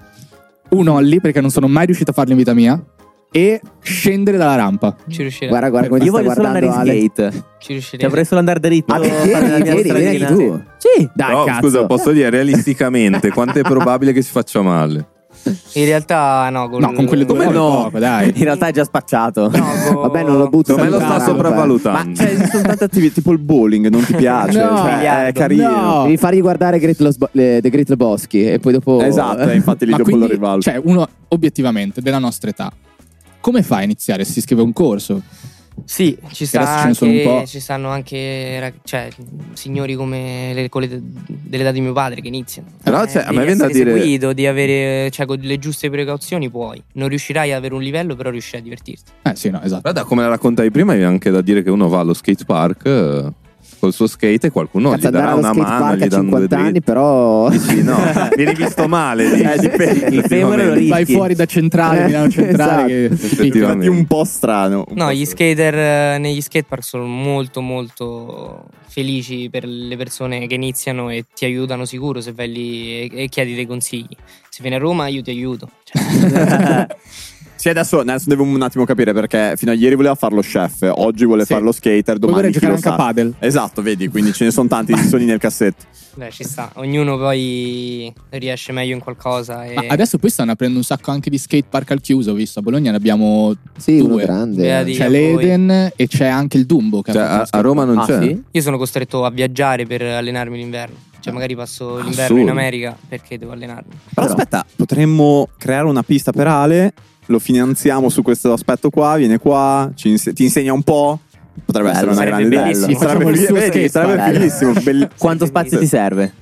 un ollie, perché non sono mai riuscito a farlo in vita mia, e scendere dalla rampa. Ci riuscirei. Guarda come ti Io sta voglio solo andare in guardando Ale. skate. Ci riuscirei. Cioè vorrei solo andare dritto. Ah, fare la mia vieni stradina. tu. Sì. Dai, No, cazzo. scusa, posso dire realisticamente quanto è probabile che si faccia male? In realtà no, No, con quelle 2 Come ore no? poco, dai. In realtà è già spacciato. Vabbè, non lo butto. Secondo me lo sulla sta rampa. sopravvalutando. Ma cioè, esistono tante attività, tipo il bowling, non ti piace? No, Cioè, è carino. no. Devi fargli guardare The Great Lebowski e poi dopo. Esatto, infatti lì Ma dopo lo quindi, rivaluto. cioè, uno obiettivamente della nostra età, come fa a iniziare? Si iscrive a un corso? Sì, ci sta adesso ce ne sono un anche, po'. ci stanno anche cioè, signori come dell'età di mio padre che iniziano. Però, cioè, a Devi me viene da essere dire- seguito, di avere, cioè, con le giuste precauzioni puoi. Non riuscirai ad avere un livello, però riuscirai a divertirti. Sì, no, esatto. Guarda, come la raccontavi prima, è anche da dire che uno va allo skate park col suo skate e qualcuno Cazzo, gli darà andare allo una skate mano, park gli a danno due 50 anni, dritte. però. Dici, no, vieni visto male. dici. Dipende. Il femore lo Vai rischi. fuori da centrale, Milano Centrale. Esatto. che Diventi un po' strano. No, gli skater negli skatepark sono molto molto felici per le persone che iniziano e ti aiutano sicuro se vai lì e chiedi dei consigli. Se vieni a Roma io ti aiuto. Cioè, Sì, adesso devo un attimo capire perché fino a ieri voleva farlo lo chef, oggi vuole Sì. fare lo skater, Poi domani vorrei chi giocare lo anche a sa. padel. Esatto, vedi, quindi ce ne sono tanti di sogni nel cassetto. beh, ci sta. Ognuno poi riesce meglio in qualcosa. E Ma adesso poi stanno aprendo un sacco anche di skate park al chiuso, ho visto. A Bologna ne abbiamo Sì, uno 2. grande. Beati. C'è a voi. l'Eden e c'è anche il Dumbo. Che Cioè, ha fatto lo a skate Roma non Ah, c'è. sì? Io sono costretto a viaggiare per allenarmi l'inverno. Cioè, magari passo l'inverno Assurdo. in America perché devo allenarmi. Però aspetta, potremmo creare una pista per Ale, lo finanziamo su questo aspetto qua, viene qua, ti insegna un po'. Potrebbe essere una sarebbe grande idea. bellissimo. Facciamo il suo vedi, skate sarebbe park. bellissimo. Quanto spazio ti serve?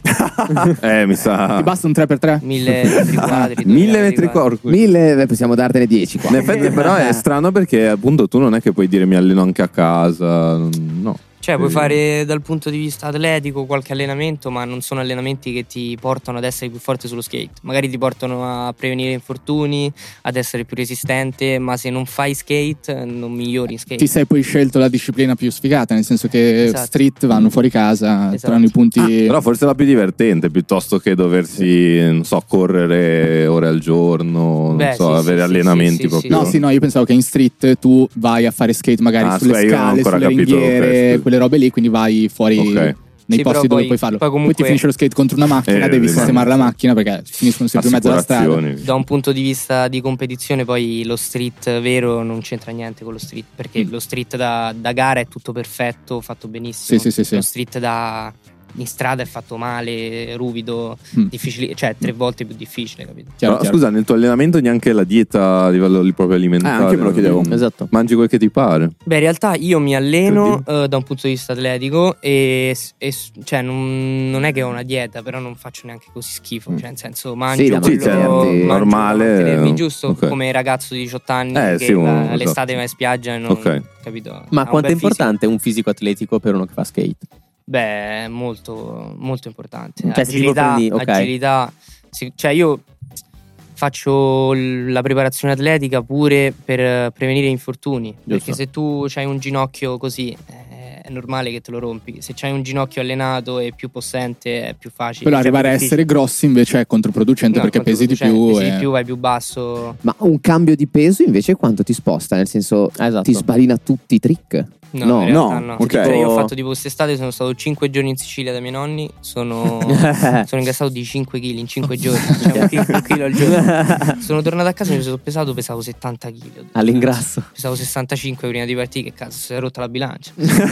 Mi sa. Ti basta un 3x3? 1000 metri quadri. 1000 metri quadri. 1000, beh, possiamo dartene 10 qua. In effetti, però, è strano perché appunto tu non è che puoi dire mi alleno anche a casa. No. Cioè, puoi fare dal punto di vista atletico qualche allenamento, ma non sono allenamenti che ti portano ad essere più forte sullo skate. Magari ti portano a prevenire infortuni, ad essere più resistente, ma se non fai skate non migliori in skate. Ti sei poi scelto la disciplina più sfigata, nel senso che Esatto. street vanno fuori casa, Esatto. trovano i punti. Però forse è la più divertente piuttosto che doversi, non so, correre ore al giorno, Beh, non so, sì, avere sì, allenamenti sì, proprio. No, sì, no, io pensavo che in street tu vai a fare skate magari sulle io non ho scale, ancora sulle capito ringhiere, questo. quelle robe lì, quindi vai fuori Ok. nei Sì, posti però dove poi- puoi farlo. poi Poi comunque- ti finisce lo skate contro una macchina, devi devi sistemare la macchina perché finiscono sempre in mezzo alla strada. Assicurazioni. Da un punto di vista di competizione, poi lo street vero non c'entra niente con lo street, perché lo street da gara è tutto perfetto, fatto benissimo. Sì, sì, sì, sì. Lo street in strada è fatto male, ruvido, Mm. difficile, cioè 3 volte più difficile, capito? Chiaro, Però, chiaro. scusa, nel tuo allenamento neanche la dieta a livello proprio alimentare. anche me lo chiedevo. Esatto. Mangi quel che ti pare. Beh, in realtà io mi alleno Oddio. da un punto di vista atletico e cioè non è che ho una dieta, però non faccio neanche così schifo. Cioè, nel senso, mangio Sì, da quello mantenerti mangio normale, da mantenermi, giusto? ok. Come ragazzo di 18 anni che sì, esatto. l'estate va in spiaggia e non Ok. capito. Ha Ma un quanto è bel fisico. importante un fisico atletico per uno che fa skate? Beh, è molto, molto importante. Cioè, se tipo prendi- ok. Agilità. Cioè, io faccio la preparazione atletica pure per prevenire infortuni. Perché se tu hai un ginocchio così, è normale che te lo rompi. Se c'hai un ginocchio allenato e più possente è più facile. Però Cioè, arrivare a più essere difficile. grossi invece è controproducente No, perché pesi di più. controproducente, pesi e- di più, vai più basso. Ma un cambio di peso invece quanto ti sposta? Nel senso, Esatto. ti sbalina tutti i trick? No, in realtà no, no. ok. Cioè, io ho fatto tipo quest'estate, sono stato 5 giorni in Sicilia da miei nonni, sono ingrassato di 5 kg in 5 giorni, cioè un chilo al giorno. Sono tornato a casa e mi sono pesato, pesavo 70 kg. All'ingrasso. Pesavo 65 prima di partire, che cazzo, si è rotta la bilancia.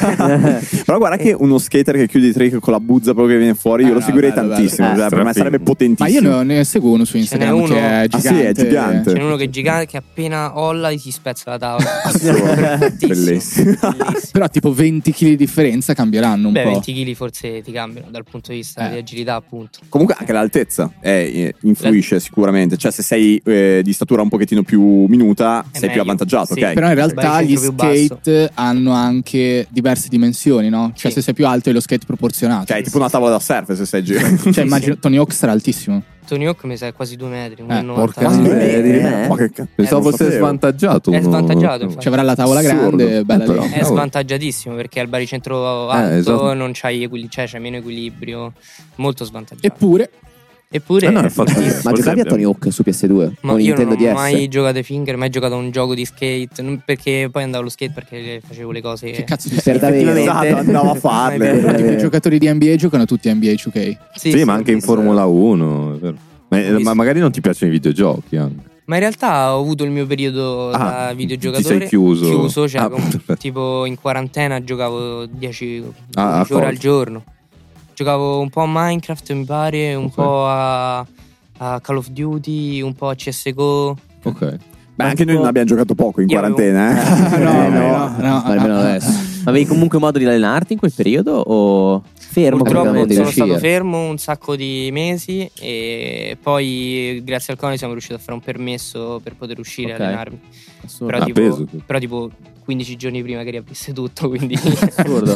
Però guarda che uno skater che chiude i trick con la buzza proprio che viene fuori, io lo no, seguirei bello, tantissimo. bello. Cioè, per me sarebbe Ma potentissimo. io ne seguo uno su Ce n'è Instagram uno- che è Ah, gigante. sì, è gigante. C'è uno che è gigante che appena olla ti si spezza la tavola. Bellissimo. Però tipo 20 kg di differenza cambieranno un Beh, po'. 20 kg forse ti cambiano dal punto di vista di agilità, appunto. Comunque anche l'altezza influisce sicuramente. Cioè se sei di statura un pochettino più minuta sei più meglio. avvantaggiato, Sì. ok? Però in Vai realtà al gli centro più skate hanno anche diverse dimensioni, no? Cioè Sì. se sei più alto è lo skate proporzionato. Cioè è tipo una tavola da surf se sei girato. Cioè immagino Tony Hawk sarà altissimo. Tony Hawk mi sa è quasi 2 metri, 1,90 porca m. miseria. Ma che cazzo? Pensavo non fosse sapevo. svantaggiato. È uno- svantaggiato, infatti. Cioè avrà la tavola Assurdo. grande, bella però. lì. È svantaggiatissimo perché al baricentro alto esatto. non c'hai c'è meno equilibrio, molto svantaggiato. Eppure Eppure no, infatti- sì. Ma Forse giocavi a abbiamo- Tony Hawk su PS2? Ma o io Nintendo non ho DS? mai giocato ai finger, mai giocato a un gioco di skate, perché poi andavo allo skate perché facevo le cose che cazzo di Per davvero. Esatto, andavo a farle. È vero. Tipo i giocatori di NBA giocano tutti a NBA 2K. Sì, ma anche in Formula 1. è vero. visto. Ma magari non ti piacciono i videogiochi anche. Ma in realtà ho avuto il mio periodo da videogiocatore ti sei chiuso. cioè Perfetto. tipo in quarantena giocavo 10 a ore cosa? al giorno. Giocavo un po' a Minecraft, mi pare, un Ok. po' a Call of Duty, un po' a CSGO. Ok. Beh, anche noi non abbiamo giocato poco in Io quarantena, No. Ma nemmeno adesso. Ma avevi comunque modo di allenarti in quel periodo o fermo Purtroppo completamente? sono uscire. stato fermo un sacco di mesi e poi grazie al CONI siamo riusciti a fare un permesso per poter uscire Ok. e allenarmi. Assurdo. Però, Ah, peso. però tipo 15 giorni prima che riaprisse tutto, quindi Assurdo.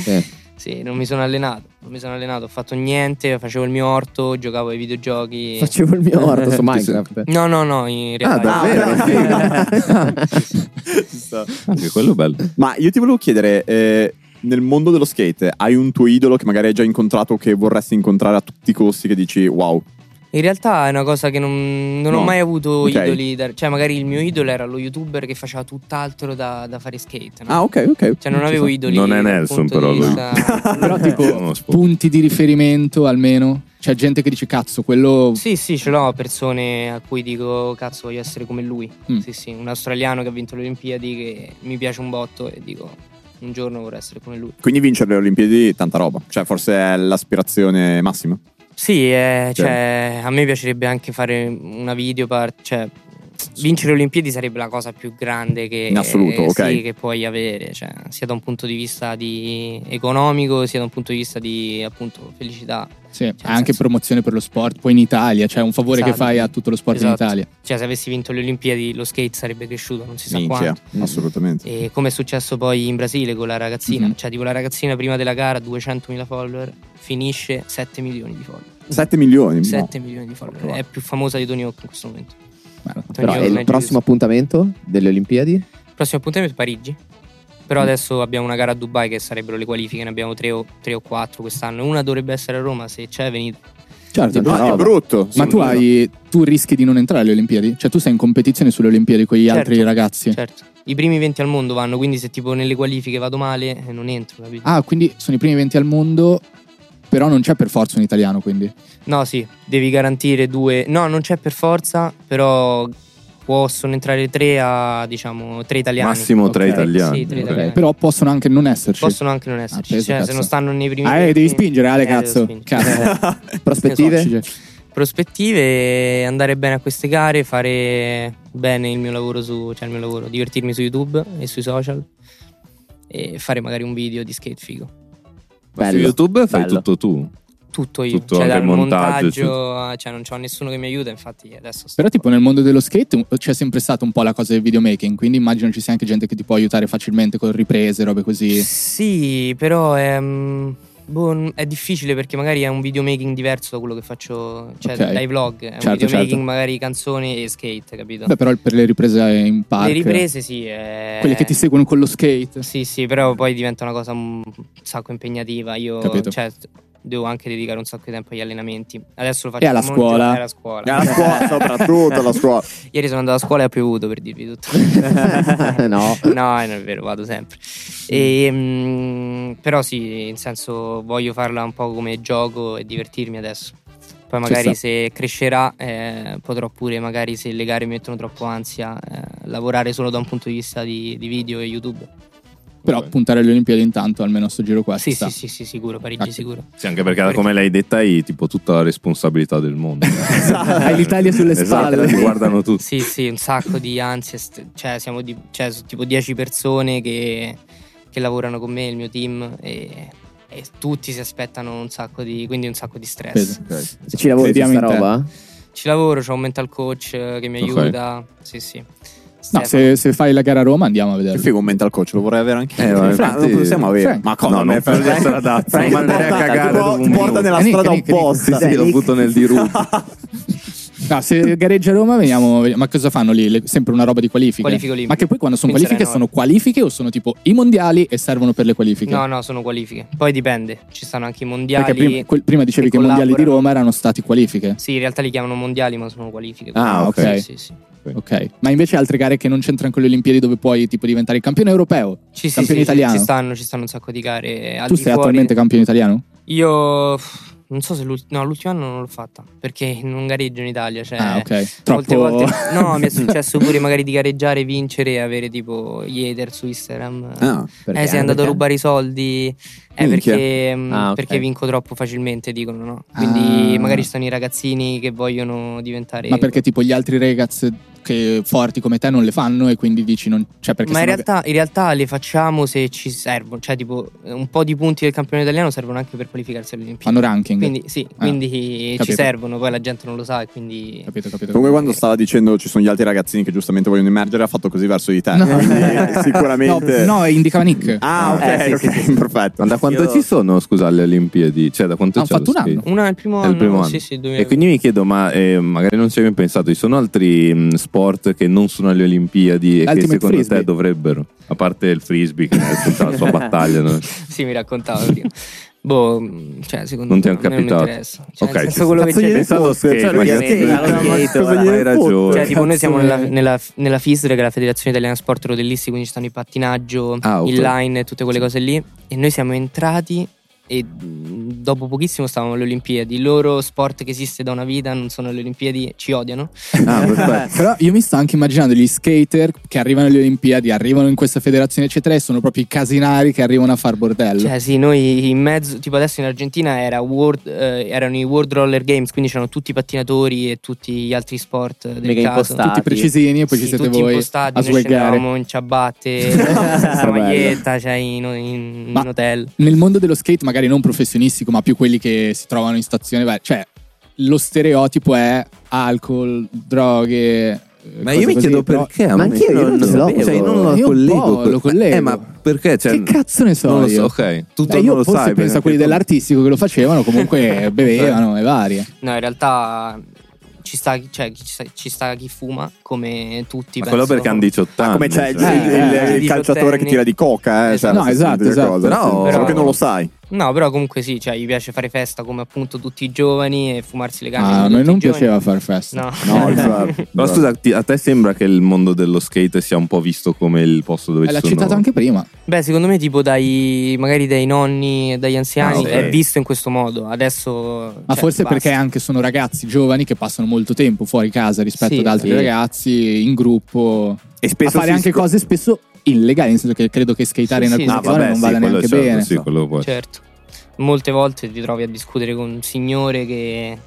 sì, non mi sono allenato, ho fatto niente, facevo il mio orto, giocavo ai videogiochi. Facevo il mio orto su Minecraft. No, in realtà. davvero? Anche quello è bello. Ma io ti volevo chiedere, nel mondo dello skate, hai un tuo idolo che magari hai già incontrato, che vorresti incontrare a tutti i costi, che dici wow? In realtà è una cosa che non No. ho mai avuto Ok. idoli. Cioè, magari il mio idolo era lo youtuber che faceva tutt'altro da fare skate. No? Ah, ok. Cioè, non avevo idoli. Non è dal Nelson, punto però, di lui. vista- Però tipo Uno sport. punti di riferimento almeno. C'è gente che dice cazzo, quello Sì, ce l'ho persone a cui dico cazzo voglio essere come lui. Mm. Sì, un australiano che ha vinto le Olimpiadi che mi piace un botto e dico un giorno vorrei essere come lui. Quindi vincere le Olimpiadi, tanta roba. Cioè, forse è l'aspirazione massima. Sì, cioè, a me piacerebbe anche fare una videopart, cioè vincere le Olimpiadi sarebbe la cosa più grande che, In assoluto, ok. sì, che puoi avere, cioè, sia da un punto di vista economico, sia da un punto di vista di appunto felicità. sì, nel ha anche senso- promozione per lo sport. Poi in Italia, cioè un favore che Esatto. fai a tutto lo sport Esatto. in Italia. Cioè, se avessi vinto le Olimpiadi lo skate sarebbe cresciuto, non si sa Minchia, quanto. assolutamente. E come è successo poi in Brasile con la ragazzina, Mhm. cioè tipo la ragazzina prima della gara 200.000 follower, finisce 7 milioni di follower. 7 milioni. 7 milioni di follower, è più famosa di Tony Hawk in questo momento. Guarda, Tony Però Hawk è il Magic prossimo appuntamento delle Olimpiadi? Prossimo appuntamento è Parigi. Però adesso abbiamo una gara a Dubai che sarebbero le qualifiche, ne abbiamo 3 o 4 quest'anno. Una dovrebbe essere a Roma, se c'è venite. certo, No, No, è brutto. ma tu rischi di non entrare alle Olimpiadi? Cioè tu sei in competizione sulle Olimpiadi con gli Certo. altri ragazzi? Certo. I primi 20 al mondo vanno, quindi se tipo nelle qualifiche vado male non entro, capito? Ah, quindi sono i primi 20 al mondo, però non c'è per forza un italiano, quindi. No, sì, devi garantire 2. No, non c'è per forza, però possono entrare 3 italiani. Massimo 3 Ok. italiani. Sì, 3 Ok. italiani. Però possono anche non esserci. Possono anche non esserci. peso, Cioè, cazzo. se non stanno nei primi devi 20, spingere, Ale, devo cazzo. spingere. Cazzo. Prospettive? Tossici. Prospettive, andare bene a queste gare, fare bene il mio lavoro divertirmi su YouTube e sui social e fare magari un video di skate figo. Ma su Bello. YouTube fai Bello. tutto tu. Tutto io, Tutto, cioè anche dal il montaggio, montaggio, cioè non c'ho nessuno che mi aiuta, infatti adesso sto Però tipo nel mondo dello skate c'è sempre stata un po' la cosa del videomaking, quindi immagino ci sia anche gente che ti può aiutare facilmente con riprese, robe così. Sì, però Boh, è difficile perché magari è un videomaking diverso da quello che faccio, cioè Ok. dai vlog. È un Certo, videomaking certo. magari canzoni e skate, capito? Beh, però per le riprese in park. Le riprese sì, è... Quelle che ti seguono con lo skate. Sì, però poi diventa una cosa un sacco impegnativa. Io Capito. cioè, devo anche dedicare un sacco di tempo agli allenamenti. Adesso lo faccio E alla come un scuola. gioco, e alla scuola. Alla scuola, soprattutto alla scuola. Ieri sono andato a scuola e ha piovuto, per dirvi tutto. No. No, non è vero, vado sempre. Però sì, in senso voglio farla un po' come gioco e divertirmi adesso. Poi magari se crescerà potrò pure, magari se le gare mi mettono troppo ansia, lavorare solo da un punto di vista di video e YouTube. Però puntare alle Olimpiadi intanto, almeno a sto giro qua. Sì, ci sta. sì, sicuro, Parigi Ah, sicuro. Sì, anche perché come l'hai detta hai tipo tutta la responsabilità del mondo. Hai l'Italia sulle Esatto, spalle. ti guardano tutti. Sì, un sacco di ansia, cioè siamo tipo 10 persone che lavorano con me, il mio team e tutti si aspettano un sacco di stress. Vedo. Se ci lavori su Vediamo sta in te. roba? Ci lavoro, c'ho un mental coach che mi Ok. aiuta. Sì. No, Stefano. se fai la gara a Roma andiamo a Che vedere. figo un mental coach, lo vorrei avere anche io. ma Fra, infatti- non possiamo avere. Frank. Ma cosa? No, non per essere adatto. Frank, Mi manderei a porta- cagare Ti dopo un porta minuto. nella Nick, strada Nick, opposta. Sì, lo butto nel dirupo. No, se gareggia a Roma vediamo. Ma cosa fanno lì? Sempre una roba di qualifiche? Qualifiche olimpiche. Ma che poi quando sono Quindi qualifiche saranno- sono qualifiche o sono tipo i mondiali e servono per le qualifiche? No, sono qualifiche. Poi dipende, ci stanno anche i mondiali. Perché prima dicevi che che i mondiali di collaborano. Roma erano stati qualifiche. Sì, in realtà li chiamano mondiali, ma sono qualifiche. Ah, ok. Sì. Ok. Ma invece altre gare che non c'entrano con le Olimpiadi dove puoi tipo diventare il campione europeo? Sì, Campione italiano. Ci stanno un sacco di gare. Al Tu di sei fuori- attualmente campione italiano? Io non so se l'ultimo anno non l'ho fatta perché non gareggio in Italia. Cioè, Ah, ok. molte Troppo. volte no, mi è successo pure magari di gareggiare, vincere e avere tipo gli hater su Instagram. Ah, Perché? Sei andato a Perché? rubare i soldi. Minchia. Ah, ok. Perché vinco troppo facilmente, dicono, no? Quindi Ah. magari ci stanno i ragazzini che vogliono diventare. Ma perché tipo gli altri ragazzi che forti come te non le fanno e quindi dici non. Cioè perché Ma in sennò- realtà le facciamo se ci servono. Cioè, tipo, un po' di punti del campione italiano servono anche per qualificarsi alle Olimpiadi. fanno ranking. Quindi sì, Ah, quindi ci capito. servono, poi la gente non lo sa e quindi. Capito. Comunque quando stava dicendo ci sono gli altri ragazzini che giustamente vogliono emergere, ha fatto così verso di te. No. Quindi sicuramente. No, indicava Nick. Ah, ok, sì, ok, perfetto. Ma da quanto ci sono, scusa, alle Olimpiadi? Cioè, da quanto Hanno c'è fatto lo un skate? anno. Una è il primo È anno. il primo anno. Sì, E quindi mi chiedo, ma magari non ci avevi pensato, ci sono altri sport che non sono alle Olimpiadi e che Ultimate secondo Frisbee. te dovrebbero? A parte il frisbee, che è tutta la sua battaglia, no? Sì, mi raccontava prima. Boh, cioè, secondo Non ti me hanno a me non mi capitato. interessa. Cioè, Ok, nel senso sì, quello sì. che Cazzo c'è. gliene Pensavo fotte? skate, Cioè, ma lui che- skate, Cosa gliene hai ragione. fotte? Cioè, tipo, noi siamo Cazzo nella FISR, che è la Federazione Italiana Sport Rodellisti, quindi ci stanno il pattinaggio, Ah, ok. il line e tutte quelle cose lì. E noi siamo entrati e dopo pochissimo stavamo alle Olimpiadi. Il loro sport che esiste da una vita non sono alle Olimpiadi, ci odiano. Ah, perfetto. Però io mi sto anche immaginando gli skater che arrivano alle Olimpiadi, arrivano in questa federazione eccetera e sono proprio i casinari che arrivano a far bordello. Cioè, sì, noi in mezzo, tipo adesso in Argentina erano i World Roller Games, quindi c'erano tutti i pattinatori e tutti gli altri sport del Mega caso. impostati. Tutti precisini e poi Sì, ci siete tutti voi impostati, a noi swaggare. scendevamo in ciabatte, senza maglietta, cioè in Ma- hotel. Nel mondo dello skate magari non professionistico ma più quelli che si trovano in stazione, cioè lo stereotipo è alcol, droghe. Ma cose io mi così, chiedo però- perché. Ma anch'io non non lo lo sapevo. Cioè, sapevo. non lo Io un collego. po' lo collego. Ma perché? Cioè, Che cazzo ne so non lo io? so, ok. Tu Io non lo forse sai. penso a quelli dell'artistico che lo facevano, comunque bevevano e varie. No, in realtà ci sta chi fuma, come tutti. Ma penso. quello perché hanno 18 anni. Come c'è il, cioè. il calciatore che tira di coca, Esatto. cioè, No, esatto, identiche esatto. cose. Però- Solo che non lo sai. No, però comunque sì, cioè gli piace fare festa come appunto tutti i giovani e fumarsi le canne. Ah, a come noi tutti non i giovani. piaceva far festa. No, No, esatto. Però scusa, a te sembra che il mondo dello skate sia un po' visto come il posto dove ci L'ha sono... citato anche prima. Beh, secondo me tipo magari dai nonni e dagli anziani Ah, ok. è visto in questo modo. Adesso Ma cioè, forse basta. perché anche sono ragazzi giovani che passano molto tempo fuori casa rispetto Sì, ad altri sì. ragazzi in gruppo E a spesso fare si anche cose spesso illegali, nel senso che credo che skateare Sì, in sì, alcune sì. zone non vada quello neanche certo, bene. Sì, quello può. Certo. Molte volte ti trovi a discutere con un signore che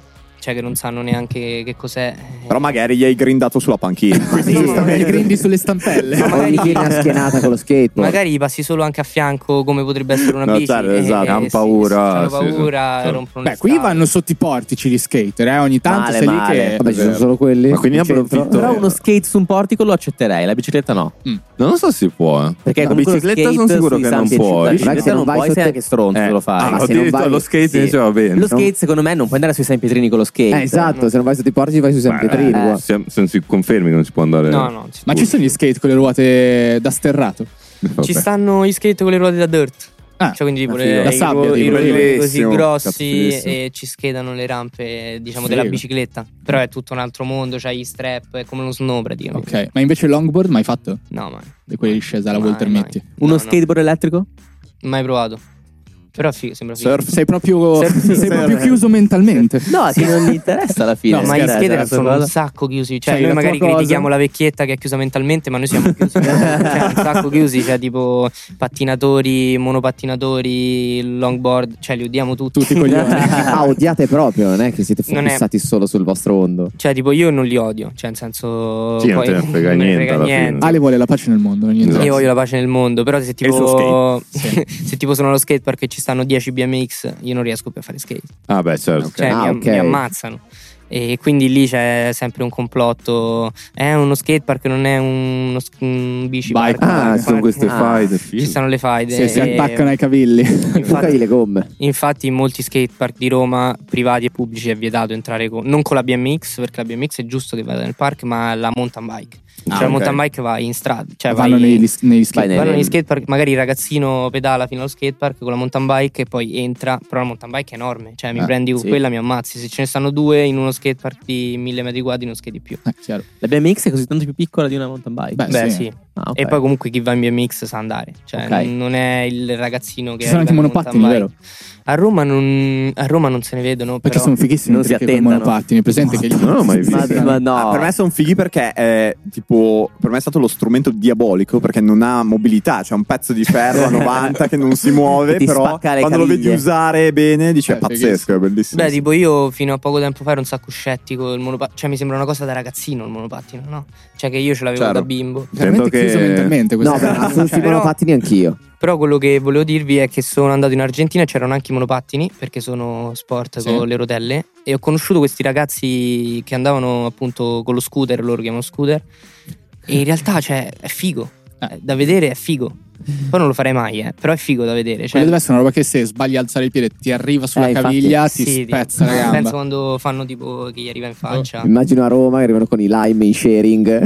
cioè che non sanno neanche che cos'è. Però magari gli hai grindato sulla panchina. Giustamente, grindi sulle stampelle. O gli tieni una schienata con lo skateboard. Magari gli passi solo anche a fianco come potrebbe essere una No, bici. certo, esatto, hanno paura, Hanno sì, paura, sì. rompono Beh, le qui scale. vanno sotto i portici gli skater, ogni tanto Male, sei lì male. che... Vabbè, ci sono solo quelli. Ma quindi in centro. approfitto- Però uno skate su un portico lo accetterei, la bicicletta no. Non so se si può. Perché la comunque lo bicicletta skate sono sicuro sui che non Sunset puoi. La Ma bicicletta se non non vai puoi, sotto- sei anche stronzo se lo fai. ma se non addirittura vai- lo skate sì. invece va bene. Lo skate secondo me non puoi andare sui San Pietrini con lo skate. Esatto, se non vai sotto i portici vai sui San Pietrini. guarda. Se non si confermi che non si può andare. No, no. Ma ci sono gli skate con le ruote da sterrato? Vabbè. Ci stanno gli skate con le ruote da dirt. Ah, Cioè, quindi tipo ma figo. Da i sabbia, i tipo. ruoti così Bellissimo, grossi cazzissimo. e ci schedano le rampe, diciamo, Figo. della bicicletta. Però è tutto un altro mondo, c'hai gli strap, è come uno snow praticamente. Ok, ma invece longboard mai fatto? No, mai. Di quelli discesa alla Mai, Walter mai. Metti. No, Uno no. skateboard elettrico? Mai provato. Però sembra figo. Surf. Sei proprio, sei Surf. proprio chiuso mentalmente. No, che non gli interessa alla fine. No, ma gli Scherzo, skater questa sono cosa. un sacco chiusi. Cioè, C'hai noi la magari tua cosa. critichiamo la vecchietta che è chiusa mentalmente, ma noi siamo chiusi. Cioè, un sacco chiusi. Cioè, tipo pattinatori, monopattinatori, longboard. Cioè, li odiamo tutti. Tutti con gli occhi. Ah, odiate proprio, non è che siete Non è- fissati solo sul vostro mondo. Cioè, tipo, io non li odio. Cioè, nel senso. Sì, non poi te ne frega non me niente alla fine. Ale vuole la pace nel mondo, niente. Esatto. Io voglio la pace nel mondo, però se il tipo, suo se tipo sono allo skatepark e ci stanno 10 BMX, io non riesco più a fare skate. Ah, beh, certo. Cioè ok. mi ammazzano. E quindi lì c'è sempre un complotto. È uno skatepark, non è un bici Bike park. Ah, ci sono queste Ah, fight. Ci stanno le faide. Se si E- attaccano ai cavilli. Bucagli le gomme. Infatti in molti skatepark di Roma, privati e pubblici, è vietato entrare non con la BMX, perché la BMX è giusto che vada nel park, ma la mountain bike. Cioè la ok. mountain bike va in strada, cioè Vanno vai, negli Vai skate. nei- vanno negli skatepark, magari il ragazzino pedala fino allo skatepark con la mountain bike e poi entra, però la mountain bike è enorme, cioè mi prendi con sì. quella mi ammazzi, se ce ne stanno due in uno skatepark di 1000 metri quadri non skati più. Chiaro. La BMX è così tanto più piccola di una mountain bike. Beh, Beh sì. sì. Ah, ok. E poi comunque chi va in BMX sa andare, cioè Ok. non è il ragazzino che Ci sono anche arriva in monopattini, mountain vero? bike. A Roma non se ne vedono, Perché però sono fighissimi non si perché con attentano. monopattini. Presente che gli Non l'ho mai visto. Ma no. Ah, per me sono fighi perché è tipo per me è stato lo strumento diabolico perché non ha mobilità, c'è un pezzo di ferro a 90 che non si muove, Che ti però spacca le quando lo vedi caviglie. usare bene dici è fighissimo. pazzesco, è bellissimo. beh, tipo io fino a poco tempo fa ero un sacco scettico del monopattino, cioè mi sembra una cosa da ragazzino il monopattino, no? Cioè che io ce l'avevo Certo. da bimbo. veramente Sento chiuso che- mentalmente. No, questa beh, cosa. ma sui Però- monopattini anch'io. Però quello che volevo dirvi è che sono andato in Argentina e c'erano anche i monopattini, perché sono sport Sì. con le rotelle, e ho conosciuto questi ragazzi che andavano appunto con lo scooter, loro chiamano scooter, e in realtà cioè è figo, da vedere è figo. Poi non lo farei mai, però è figo da vedere. Cioè, Quella deve essere una roba che se sbagli a alzare il piede ti arriva sulla Infatti. caviglia, ti sì, spezza la penso gamba. quando fanno tipo che gli arriva in faccia. Immagino a Roma che arrivano con i lime in sharing.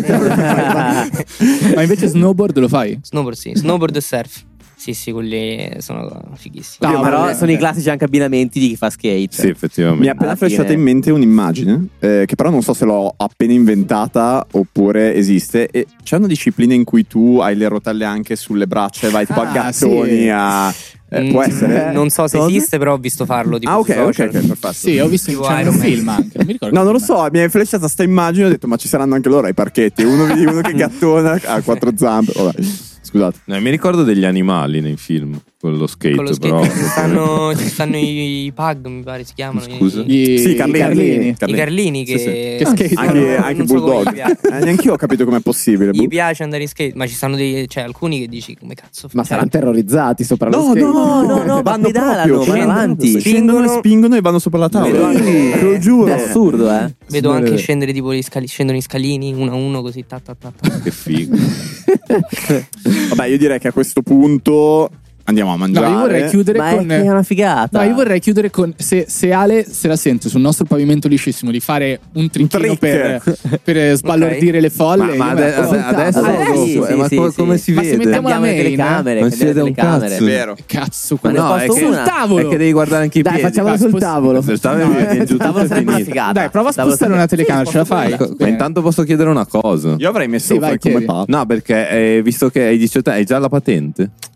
Ma invece snowboard lo fai? Snowboard sì, snowboard e surf. Sì, quelli sono fighissimi. No, però vabbè. sono i classici anche abbinamenti di chi fa skate. Sì, effettivamente. Mi è appena Alla flasciata fine- in mente un'immagine che però non so se l'ho appena inventata oppure esiste. E c'è una disciplina in cui tu hai le rotelle anche sulle braccia e vai tipo a Ah, gattoni sì. a... può essere? Non so se Cosa? esiste, però ho visto farlo. Tipo, Ah, ok, sui ok, social. perfetto. Sì, ho visto Tipo c'è un Iron Man. film anche. Non mi ricordo. No, non lo so, mi è flasciata sta immagine e ho detto ma ci saranno anche loro ai parchetti. Uno vedi uno che gattona a quattro zampe. Vabbè, scusate. No, mi ricordo degli animali nei film con lo skate, Con lo però. skate. Ci stanno i pug, mi pare si chiamano. Scusa? Gli Sì, i Carlini. I Carlini che, Sì, sì. Che skate. Anche, non anche so come Bulldog. gli piace. Neanche io ho capito com'è possibile. Gli piace andare in skate, ma ci stanno cioè alcuni che dici come cazzo Ma cioè, saranno terrorizzati sopra lo No, skate. no, ma vanno pedalano, proprio, vanno scendono, avanti. Scendono e spingono e vanno sopra la Vedo tavola. anche- Te lo giuro. È assurdo, eh. vedo anche scendere tipo scendono in scalini uno a uno così ta. Che figo. Vabbè, io direi che a questo punto andiamo a mangiare. No, io vorrei chiudere Ma con. è che è una figata. No, io vorrei chiudere con. Se Ale se la sente sul nostro pavimento liscissimo di fare un tricchino trick. per sballordire le folle. Ma io me la faccio. adesso sì, dopo, sì, ma sì, come sì. si Ma se vede? mettiamo la Cambiamo le main, telecamere, non si cambiamo vede le un telecamere. cazzo. Vero. Cazzo, Ma ne No, ho è posto che, una. tavolo. è che devi guardare anche i Dai, piedi. facciamolo Dai, sul tavolo. Se stavi No, vieni giù Tavolo tutto sarebbe una finito. figata. Dai, prova a Tavolo spostare una sarebbe- telecamera, ce la fai? Ecco, intanto posso chiedere una cosa. Io avrei messo Sì, vai, come chiedi. papà. No, perché visto che hai 18 anni, hai già la patente?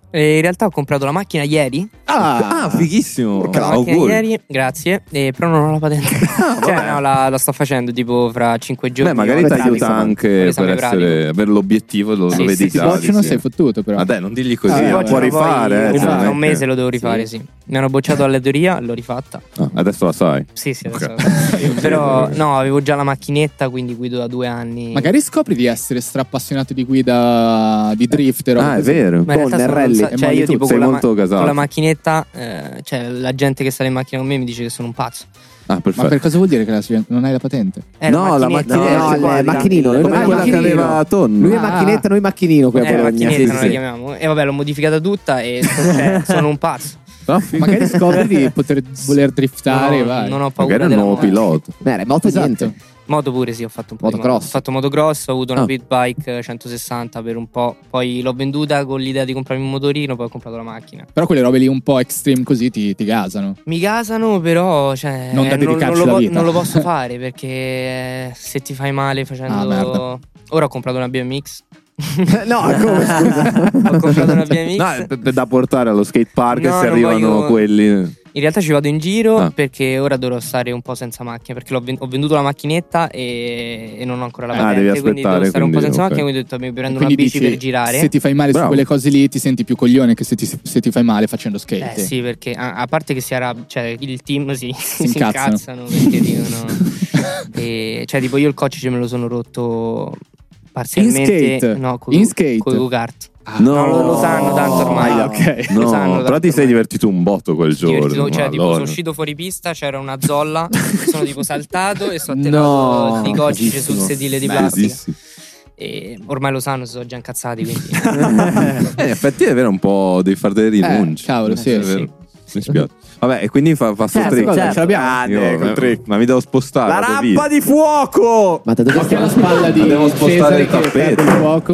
In realtà ho comprato la macchina ieri. Ah, fighissimo. La macchina Auguri. ieri, grazie. Però non ho la patente. Cioè, no, la sto facendo tipo fra 5 giorni. Beh, magari ti aiuta anche l'esame per avere l'obiettivo, lo Sì, vedi sì, già. Boccio non sei fottuto però. Dai, non digli così, Sì, lo oggi può poi- rifare. Fra un mese lo devo rifare, sì. Mi hanno bocciato alla teoria, l'ho rifatta. Adesso la sai. Sì, adesso. Però no, avevo già la macchinetta, quindi guido da 2 anni. Magari scopri di essere strappassionato di guida di drift. roba È così. vero. Ma in realtà sono rally. cioè io tipo Sei con la, molto gasato. con la macchinetta, cioè la gente che sale in macchina con me mi dice che sono un pazzo. Ah, Ma perfetto. per cosa vuol dire che non hai la patente? No, la macchinetta. macchinetta. No, il guarda. macchinino. Noi Come quella che aveva Tonno. Lui è macchinetta, noi macchinino qui a La Bologna. macchinetta Sì, non sì, la sì. chiamiamo. E vabbè, l'ho modificata tutta e cioè, sono un pazzo. Magari scopri di poter voler driftare. vai. Non ho paura Magari è un della nuovo moto. pilota. Beh, moto Esatto. niente. Moto pure sì, ho fatto un po' di Motocross. moto. Ho fatto motocross, ho avuto una Ah. pit bike 160 per un po'. Poi l'ho venduta con l'idea di comprarmi un motorino, poi ho comprato la macchina. Però quelle robe lì un po' extreme così ti gasano. Mi gasano, però cioè, Non da dedicarci la vita. non lo posso fare perché se ti fai male facendo. Ah, merda. Ora ho comprato una BMX. No, come scusa? Ho comprato una BMX. No, è da portare allo skate park No, se non arrivano voglio- quelli. In realtà ci vado in giro Ah. perché ora dovrò stare un po' senza macchina. Perché ho venduto la macchinetta e non ho ancora la Ah, patente. devi quindi devo aspettare, stare un po' quindi, senza ok. macchina. Quindi ho detto mi prendo una Quindi bici dici, per girare. se ti fai male Bravo. su quelle cose lì ti senti più coglione che se ti fai male facendo skate. Sì, perché a parte che cioè, il team si incazzano. incazzano perché dicono. Cioè, tipo, io il coach me lo sono rotto parzialmente. In skate? No, In skate? con i go-kart. No, No, lo sanno tanto ormai. Ah, ok. Lo No, sanno però tanto ti sei ormai. divertito un botto quel giorno. Cioè, tipo, Allora. sono uscito fuori pista, c'era una zolla, sono tipo saltato e sono No, atterrato di gocce sul bellissimo. sedile di plastica. Bellissimo. E ormai lo sanno, si sono già incazzati, quindi. In effetti è vero, un po' devi fare delle rinunce. cavolo, sì, È sì. vero. Mi spiace. Vabbè, e quindi fa sto Certo, trick. certo. Ce l'abbiamo. Io, ma mi devo spostare. La vado rampa via. di fuoco! Ma da dove Occhio alla stiamo? spalla di Devo spostare Cesare il che tappeto. perde il fuoco.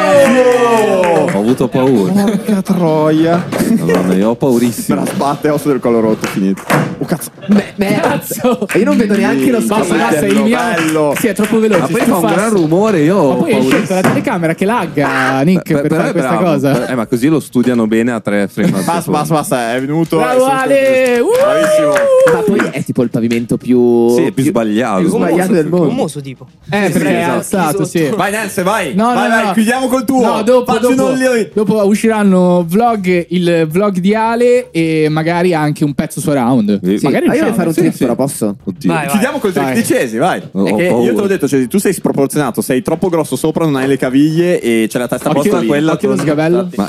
Ho avuto paura. Porca troia! Madonna, io ho Me paurissimo. la sbatte, osso del collo rotto, finito. Oh cazzo! Cazzo. E io non vedo neanche lo Basta, spazio. basta, bello, eliminiamo. bello. Sì, è troppo Ma veloce. poi fa un stuffarsi. gran rumore, io Ma ho poi hai paura. scelto la telecamera che lagga, Nick, per Però fare è questa bravo. cosa. Ma così lo studiano bene a 3 frame al secondo. Basta, è venuto. Bravo è Ale! Bravissimo. Ma poi è tipo il pavimento più. Sì, è più sbagliato. più sbagliato del mondo. Gommoso tipo. Perché è Esatto. alzato, sì. Vai Nance, vai! No, vai, no, vai, no. chiudiamo col tuo! No, dopo usciranno vlog, il vlog di Ale e magari anche un pezzo su Around. Sì. Magari Ma io riusciamo. devo fare un Sì, trick, sì. però posso? Oddio. Vai, Chiudiamo col trick Vai. di Cesi, vai. Ho È che paura. io te l'ho detto, Cesi, tu sei sproporzionato, sei troppo grosso sopra, non hai le caviglie e c'è la testa Occhio, posta lì. occhio lo sgabello. Ma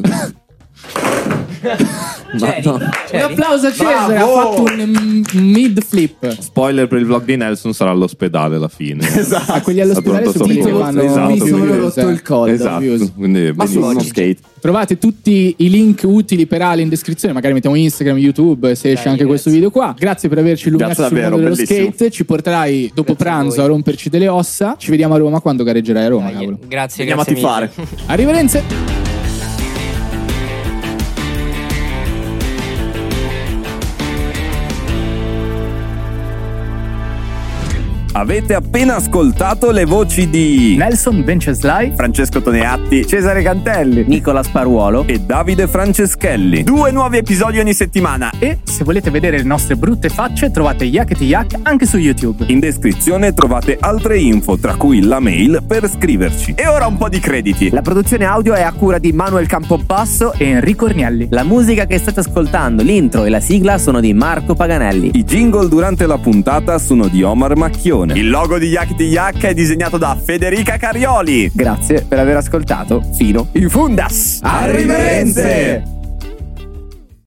Ceri, Un Ceri. applauso a Cesare, Bravo! ha fatto un mid flip. spoiler per il vlog di Nelson, sarà all'ospedale alla fine. Esatto. A quelli all'ospedale Pronto sono quelli che soccorso. vanno Esatto. Mi più sono views, rotto il collo. Esatto. views. Quindi Ma su uno benissimo. skate. Trovate tutti i link utili per Ale in descrizione, magari mettiamo Instagram, YouTube, se esce Dai, anche questo grazie. video qua. Grazie per averci illuminato Grazie sul davvero, mondo dello bellissimo. skate. Ci porterai dopo Grazie a pranzo a voi. romperci delle ossa. Ci vediamo a Roma quando gareggerai a Roma, Dai, cavolo. grazie, Veniamo a grazie mille. tifare. Arrivederci. Avete appena ascoltato le voci di Nelson Venceslai, Francesco Toneatti, Cesare Cantelli, Nicola Sparuolo. e Davide Franceschelli. 2 nuovi episodi ogni settimana. E se volete vedere le nostre brutte facce trovate Yakety Yak anche su YouTube. In descrizione trovate altre info, tra cui la mail per scriverci. E ora un po' di crediti. La produzione audio è a cura di Manuel Campobasso. E Enrico Ornielli. La musica che state ascoltando, l'intro e la sigla sono di Marco Paganelli. I jingle durante la puntata sono di Omar Macchione. Il logo di Yakety Yak è disegnato da Federica Carioli. Grazie per aver ascoltato fino in fundas. Arrivederci!